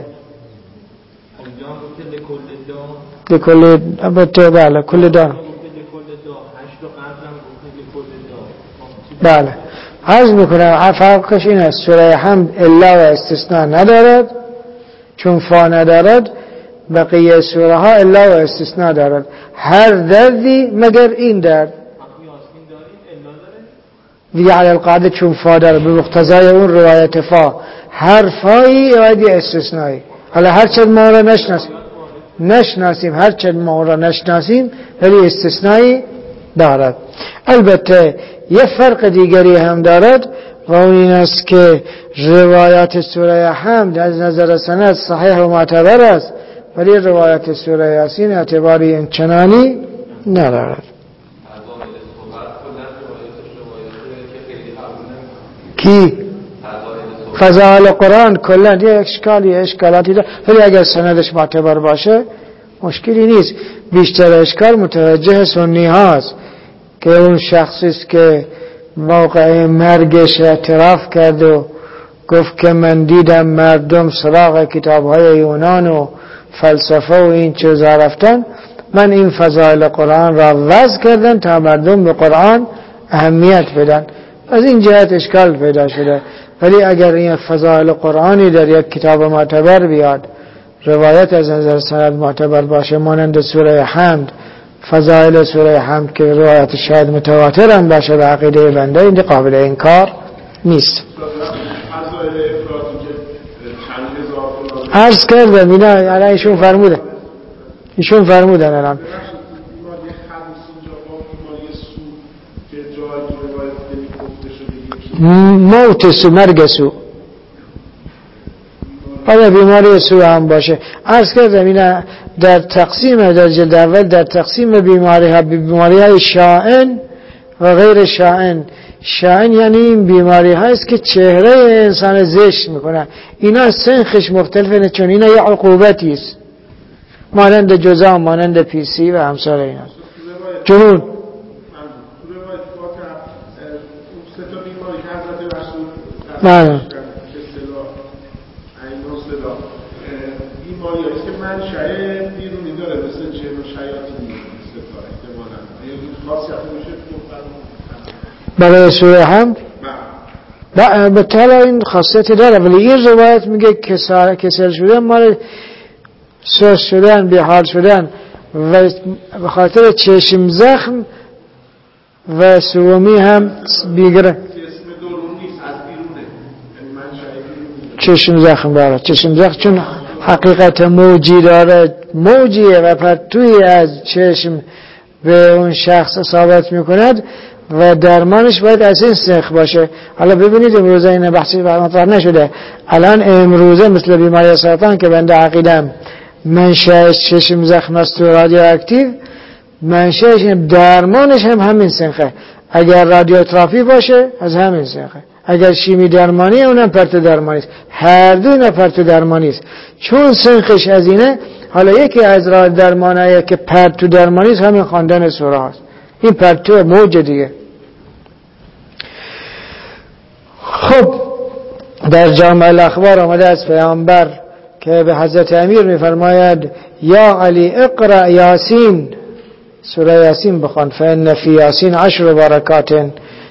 لکل البته بله کل دان. بله عرض میکنم فرقش این است، سوره حمد الا و استثناء ندارد، چون فا ندارد. بقیه سوره ها الا و استثناء دارد، هر دردی مگر این درد. دیگه علی القاعده چون فا دارد، به مقتضای اون روایت فا، هر فایی باید استثنایی. حالا هرچند ما را نشناسیم هرچند ما را نشناسیم ولی استثنایی دارد. البته یه فرق دیگری هم دارد و اون این است که روایت سوره حمد از نظر سند صحیح و معتبر است، ولی روایت سوره یاسین اعتباری انچنانی ندارد. کی؟ فضائل قرآن کلا یه اشکالاتی داره، ولی اگر سندش معتبر باشه مشکلی نیست. بیشتر اشکال متوجه سنی هاست که اون شخصی است که موقع مرگش اعتراف کرد و گفت که من دیدم مردم سراغ کتاب‌های یونان و فلسفه و این چیزا رفتن، من این فضائل قرآن را وضع کردم تا مردم به قرآن اهمیت بدن. از این جهت اشکال پیدا شده. ولی اگر این فضائل قرآنی در یک کتاب معتبر بیاد، روایت از نظر سند معتبر باشه، مانند سوره حمد، فضائل سوره حمد که روایت شاید متواتر هم باشه به عقیده بنده، این قابل انکار نیست. عرض کردم اینا الان ایشون فرمودن الان موت سو، مرگ سو، حالا بیماری سو هم باشه. عرض کردم اینا در تقسیم در جلد اول در تقسیم بیماری های شائن و غیر شائن. شائن یعنی این بیماری هاییست که چهره انسان زشت میکنه، اینا سنخش مختلفه، چون اینا یه عقوبتی است، مانند جزام، مانند پیسی و همسال اینا. جنون بله بیماری هاییست که منشأ بیرونی داره، مثل جن و شیاطین برای سوره حمد به طلا این خاصیت داره. ولی این روایت میگه کسل شدن، مال سوس شدن، بیحال شدن و به خاطر چشم زخم و سومی هم بیگره چشم زخم داره. چشم زخم چون حقیقت موجی داره، موجیه و پرتوی از چشم به اون شخص اصابت میکند و درمانش باید از این سنخ باشه. حالا ببینید امروزه این بحثی مطرح نشده، الان امروزه مثل بیماری سرطان که بنده عقیدم منشأش چشم زخم است و رادیواکتیو، منشأش درمانش هم همین سنخه. اگر رادیوتراپی باشه از همین سنخه، اگر شیمی درمانی اونم پرتو درمانی است، هر دو اینا پرتو درمانی است. چون سنخش از اینه، حالا یکی از راه درمانایی که پرتو درمانی است همین خواندن سوره است. این پرتو موج دیگه. خب در جامع الاخبار آمده از پیامبر که به حضرت امیر میفرماید یا علی اقرأ یاسین، سوره یاسین بخوان، فإن فی یاسین 10 برکات،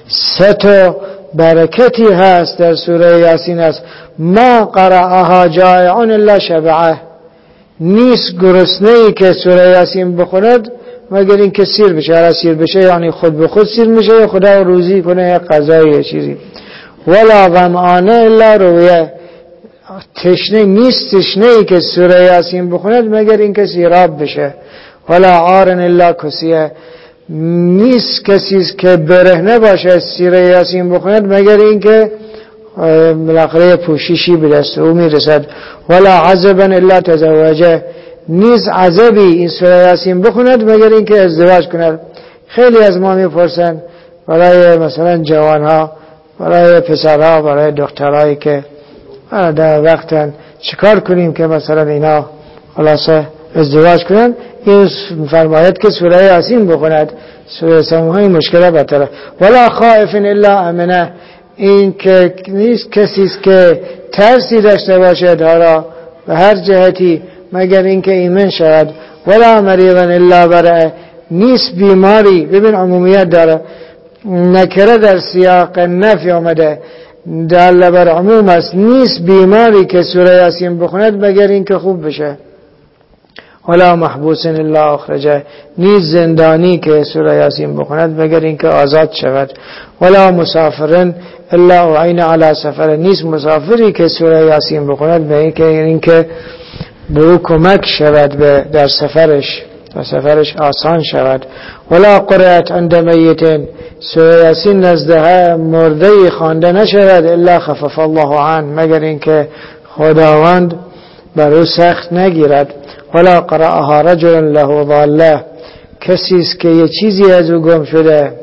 3 برکتی هست در سوره یاسین است. ما قرأها جائع الا شبعه، نیست گرسنه‌ای که سوره یاسین بخوند مگر این که سیر بشه. هر سیر بشه یعنی خود به خود سیر میشه یا خدا روزی کنه یا قضایی یا چیزی. ولا ظمآن الا رویه، تشنه نیست تشنه‌ای که سوره یاسین بخوند مگر این که سیراب بشه. ولا عار الا کسیه، نیست کسی که برهنه باشه سوره یاسین بخوند مگر این که بالاخره پوشیشی به دست او میرسد. ولا عزبا الا تزوجه، نیست عزبی این سوره یاسین بخوند مگر این که ازدواج کند. خیلی از ما میپرسن برای مثلا جوانها، برای پسرها، برای دخترهایی که در وقتن چیکار کنیم که مثلا اینا خلاصه ازدواج کنن؟ این فرماید که سوره یاسین بخوند، سوره سموهای مشکل بطره. ولا خائف الا امنه، این که نیست کسی که ترسی داشته باشه دارا به هر جهتی مگر این که ایمن شود. ولا مریضا الا برئه، نیست بیماری، ببین عمومیت داره، نکره در سیاق نفی آمده دل بر عموم است، نیست بیماری که سوره یاسین بخوند مگر این که خوب بشه. ولا محبوس الا اخرجه، نیست زندانی که سوره یاسین بخوند مگر این که آزاد شود. ولا مسافرن الا اعین علی سفر، نیست مسافری که سوره یاسین بخوند مگر این که به او کمک شود در سفرش و سفرش آسان شود. ولا قرأت عند میت، سوره یاسین نزد مرده خوانده نشود الا خفف الله عنه، مگر اینکه خداوند بر او سخت نگیرد. ولا قرأها رجل له ضاله، کسی است که یه چیزی از او گم شده،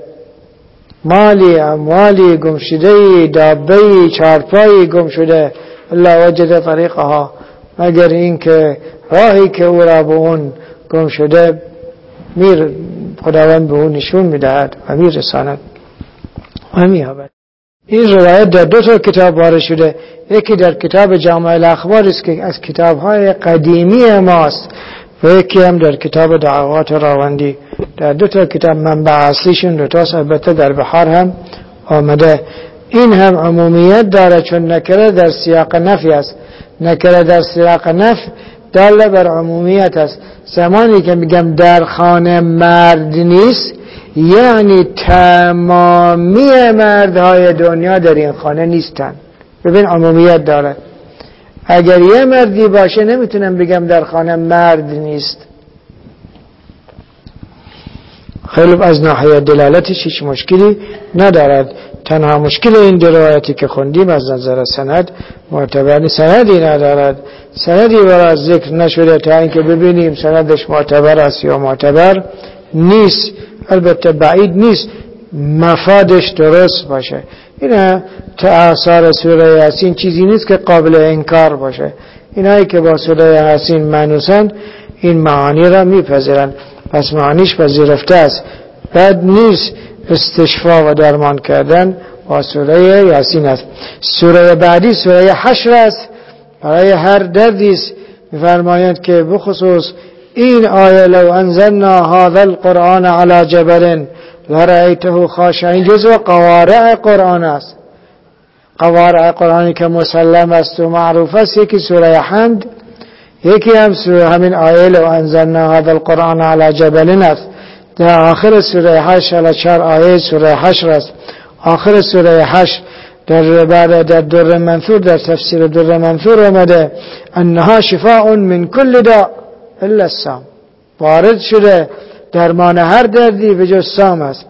مالی اموالی گم شده، دابه‌ای چارپایی گم شده، الا وجد طریقها، مگر اینکه راهی که او را به اون گم شده خداوند به اون نشون میدهد و میرساند و مییابد. این روایت در 2 کتاب وارد شده، یکی در کتاب جامع الاخبار است که از کتاب‌های قدیمی ماست و یکی هم در کتاب دعوات راوندی. در 2 کتاب منبع اصلیشون 2 تاست، البته در بحار هم آمده. این هم عمومیت داره چون نکره در سیاق نفی است. نکره در سیاق نفی دل بر عمومیت است. زمانی که میگم در خانه مرد نیست یعنی تمامی مردهای دنیا در این خانه نیستن. ببین عمومیت داره، اگر یه مردی باشه نمیتونم بگم در خانه مرد نیست. خیلی از ناحیه دلالتش هیچ مشکلی ندارد. تنها مشکل این روایتی که خوندیم از نظر سند معتبر سندی ندارد، سندی برای ذکر نشده تا اینکه ببینیم سندش معتبر است یا معتبر نیست. البته بعید نیست مفادش درست باشه. این آثار سوره یاسین چیزی نیست که قابل انکار باشه. اینایی که با سوره یاسین مانوسن این معانی را میپذیرند، پس معانیش پذیرفته است. بد نیست استشفا و درمان کردن با سوره یاسین است. سوره بعدی سوره حشر است، برای هر دردی است. می‌فرمایند که بخصوص این آیه لو انزلنا هذا القرآن على جبل لرأيته خاشعا، این جزء قوارع قرآن است. قوارع قرآنی که مسلم است و معروف است، یکی سوره حمد، یکی هم همین آیه لو انزلنا هذا القرآن على جبل است. در آخر سوره حشر علی 4 آیه سوره حشر است. آخر سوره حشر در در منثور، در تفسیر در منثور آمده انها شفاء من کل داء الا السام، وارد شده درمان هر دردی به جز سام است.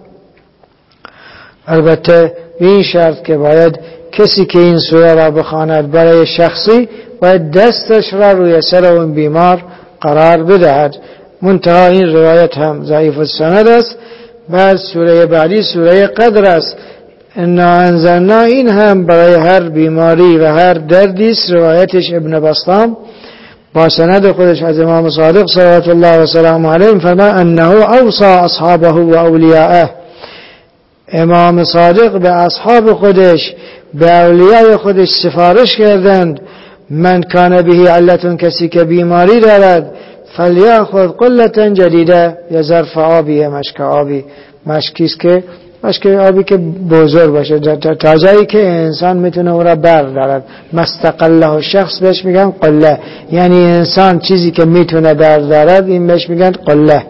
البته به این شرط که باید کسی که این سوره را بخواند برای شخصی باید دستش را روی سر اون بیمار قرار بدهد. منتها این روایت هم ضعیف السند است. بعد سوره بعدی سوره قدر است. انا انزلنا این هم برای هر بیماری و هر دردی است. روایتش ابن بسطام با سند خودش از امام صادق صلوات الله و سلامه علیه فرمان انه اوصى اصحابه و اولیاءه. امام صادق به اصحاب خودش به اولیای خودش سفارش کردند من کان به علت، کسی که بیماری دارد فلیاخذ قلة جدیده، یا ظرف آبی، مشک آبی. مشکیست که مشک آبی که بزرگ باشه تا جایی که انسان میتونه او را بردارد. مستقله شخص بهش میگن قله، یعنی انسان چیزی که میتونه بردارد این بهش میگن قله.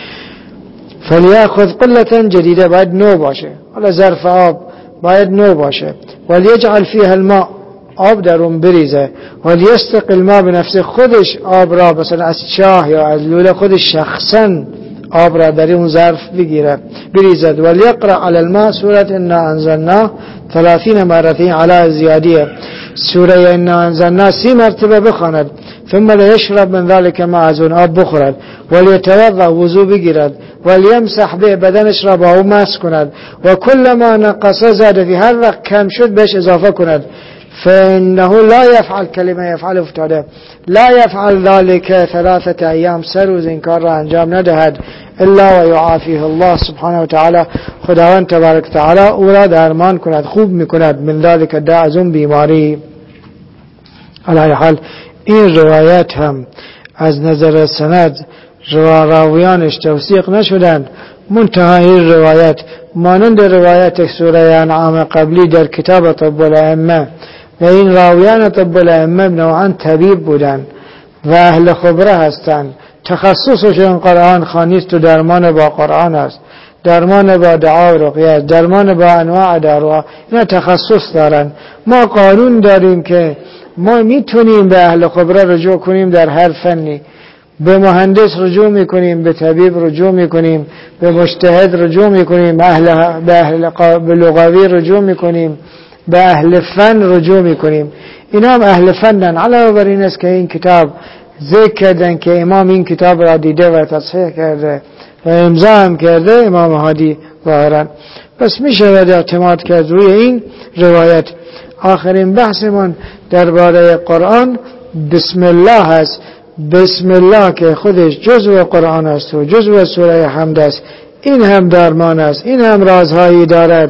فلیاخذ قلة جدیده، باید نو باشه، حالا ظرف آب باید نو باشه. ولیجعل فیها الماء، آب در اون بریزه. ولیستقی الماء بنفسه، خودش آب را مثلا از چاه یا از لوله خودش شخصا آب را در اون ظرف بریزد. ولیقرأ علی الماء سوره انا انزلناه 30 مرتين على زیادیه. سوره انا انزلناه 30 مرتبه بخواند. ثم لیشرب من ذلك ما، از اون آب بخورد. ولیتوضا، وضو بگیرد. ولیمسح به، بدنش را با او مسح کند. و کل ما نقص زاد فی، هر وقت کم شد بهش اضافه کند. فانه لا يفعل، کلمه یفعل افتاده، لا يفعل ذلك 3 ایام، 3 روز این کار را انجام ندهد. الا و یعافیه الله سبحانه و تعالی، خداوند تبارک تعالی او را درمان کند، خوب میکند. من ذلك الداء، از اون بیماری. علی حال این روایت هم از نظر سند راویانش توثیق نشدند. منتهی این روایت مانند روایت سوره انعام قبلی در کتاب طب الائمه، و این راویان طب الائمه نوعا طبیب بودند و اهل خبره هستند. تخصصشون قرآن خوانی است و درمان با قرآن است، درمان با دعا و رقیه است، درمان با انواع دارو، اینا تخصص دارن. ما قانون داریم که ما میتونیم به اهل خبره رجوع کنیم در هر فنی. به مهندس رجوع میکنیم، به طبیب رجوع میکنیم، به مجتهد رجوع میکنیم، به لغوی رجوع میکنیم، به اهل فن رجوع میکنیم. اینا هم اهل فنن. علاوه بر این است که این کتاب ذکر کردن که امام این کتاب را دیده و تصحیح کرده و امضا هم کرده، امام هادی ظاهرا. پس میشه اعتماد کرد روی این روایت. آخرین بحثمون درباره قرآن بسم الله هست. بسم الله که خودش جزء قرآن است و جزء سوره حمد است. این هم درمان است، این هم رازهایی دارد.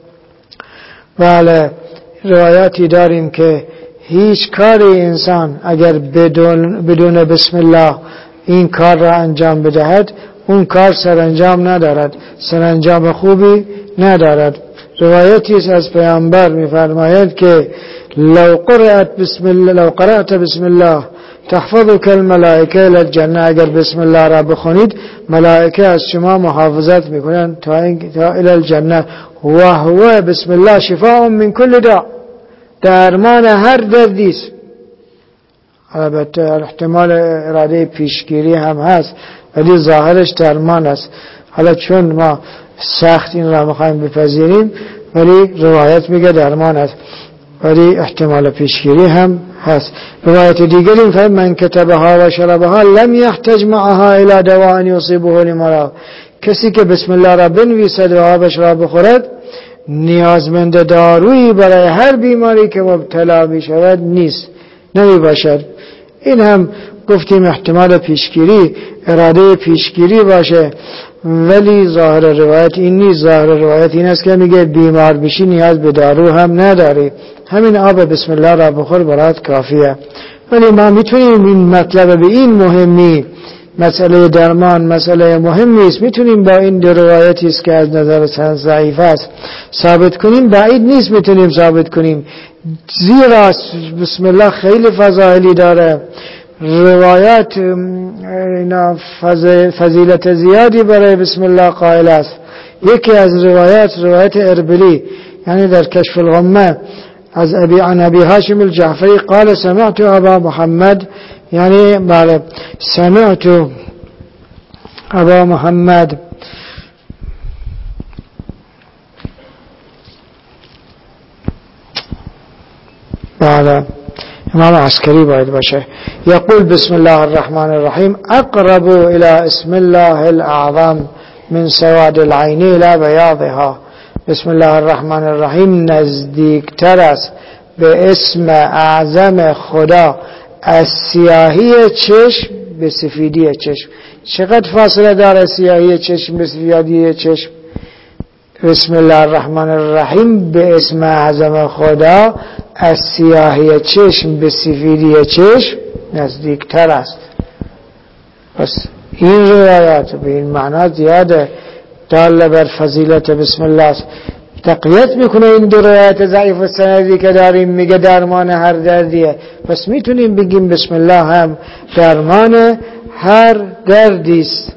بله، روایاتی داریم که هیچ کاری انسان اگر بدون بسم الله این کار را انجام بدهد، اون کار سرانجام ندارد، سرانجام خوبی ندارد. روایتی از پیامبر می‌فرماید که لو قرأت بسم الله تحفظك الملائکه الی الجنه، اگر بسم الله را بخونید ملائکه از شما محافظت میکنند تا الی الجنه. و هو بسم الله شفاء من كل داء، درمان هر دردی است. البته احتمال اراده پیشگیری هم هست، ولی ظاهرش درمان است. حالا چون ما سخت این را میخوایم بپذیریم، ولی روایت میگه درمان است، ولی احتمال پیشگیری هم هست. روایت دیگری میگه من کتبها و شربها لم يحتج معها الى دواء يصيبه لمرض، کسی که بسم الله را بنویسد و آبش را بخورد نیازمند دارویی برای هر بیماری که مبتلا می شود نیست، نمی باشد. این هم گفتیم احتمال پیشگیری، اراده پیشگیری باشه، ولی ظاهر روایت این نیست. ظاهر روایت این است که میگه بیمار بشی نیاز به دارو هم نداری، همین آب بسم الله را بخور برات کافیه. ولی ما میتونیم این مطلب به این مهمی، مسئله درمان مسئله مهمی است، میتونیم با این دو روایتی است که از نظر سند ضعیف است ثابت کنیم. بعید نیست میتونیم ثابت کنیم، زیرا بسم الله خیلی فضائلی داره. روایات فضیلت زیادی برای بسم الله قائل است. یکی از روایت اربلی، یعنی در کشف الغمه از عن ابی هاشم الجعفری قال سمعت ابا محمد، یعنی بله سمعت ابا محمد بله امام عسکری باید باشه، یقول بسم الله الرحمن الرحیم اقرب الى اسم الله الاعظم من سواد العین الى بیاضها. بسم الله الرحمن الرحیم نزدیکتر است به اسم اعظم خدا از سیاهی چشم به سفیدی چشم. چقدر فاصله داره سیاهی چشم به سفیدی چشم؟ بسم الله الرحمن الرحیم به اسم اعظم خدا از سیاهی چشم به سفیدی چشم نزدیکتر است. پس این روایات به این معنا زیاده داله بر فضیلت بسم الله است. تقویت میکنه این دو روایت ضعیف و سندی که داریم، میگه درمان هر دردیه. پس میتونیم بگیم بسم الله هم درمان هر دردی است.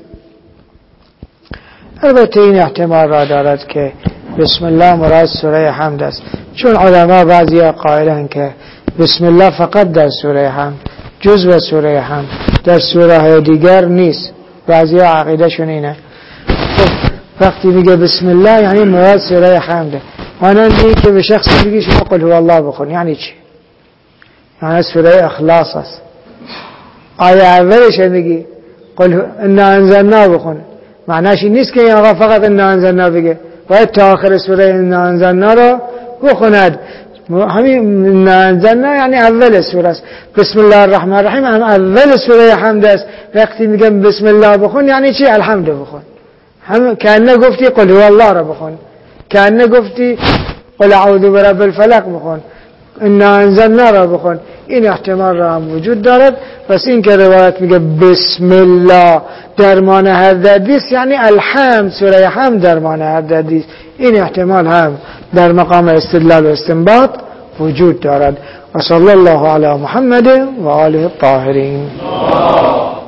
البته این احتمال را دارد که بسم الله مراد سوره حمد است، چون علما بعضی قائلن که بسم الله فقط در سوره حمد، جزء سوره حمد، در سوره های دیگر نیست. بعضی عقیده شون اینه. وقتی میگه بسم الله یعنی مراد سوره حمده. مانندی که به شخص بگی شما قل هو الله بخون، یعنی چی؟ یعنی سوره اخلاص است. آیه اولش میگی قل انا انزلنا بخون، معناش این نیست که این آقا فقط انا انزلنا بگه، باید تا آخر سوره انا انزلنا رو بخوند. همین انا انزلنا یعنی اول سوره است. بسم الله الرحمن الرحیم هم اول سوره حمد است. وقتی میگم بسم الله بخون یعنی چی؟ الحمد بخون. هم کأنه گفتی قل هو الله را بخون، کأنه گفتی قل اعوذ برب الفلق بخون، انا انزلنا را بخون. این احتمال را هم وجود دارد. پس این که روایت میگه بسم الله درمان هر دردی است یعنی الحمد، سوره حمد درمان هر دردی است. این احتمال هم در مقام استدلال و استنباط وجود دارد. و صلی الله علی محمد و آله الطاهرین.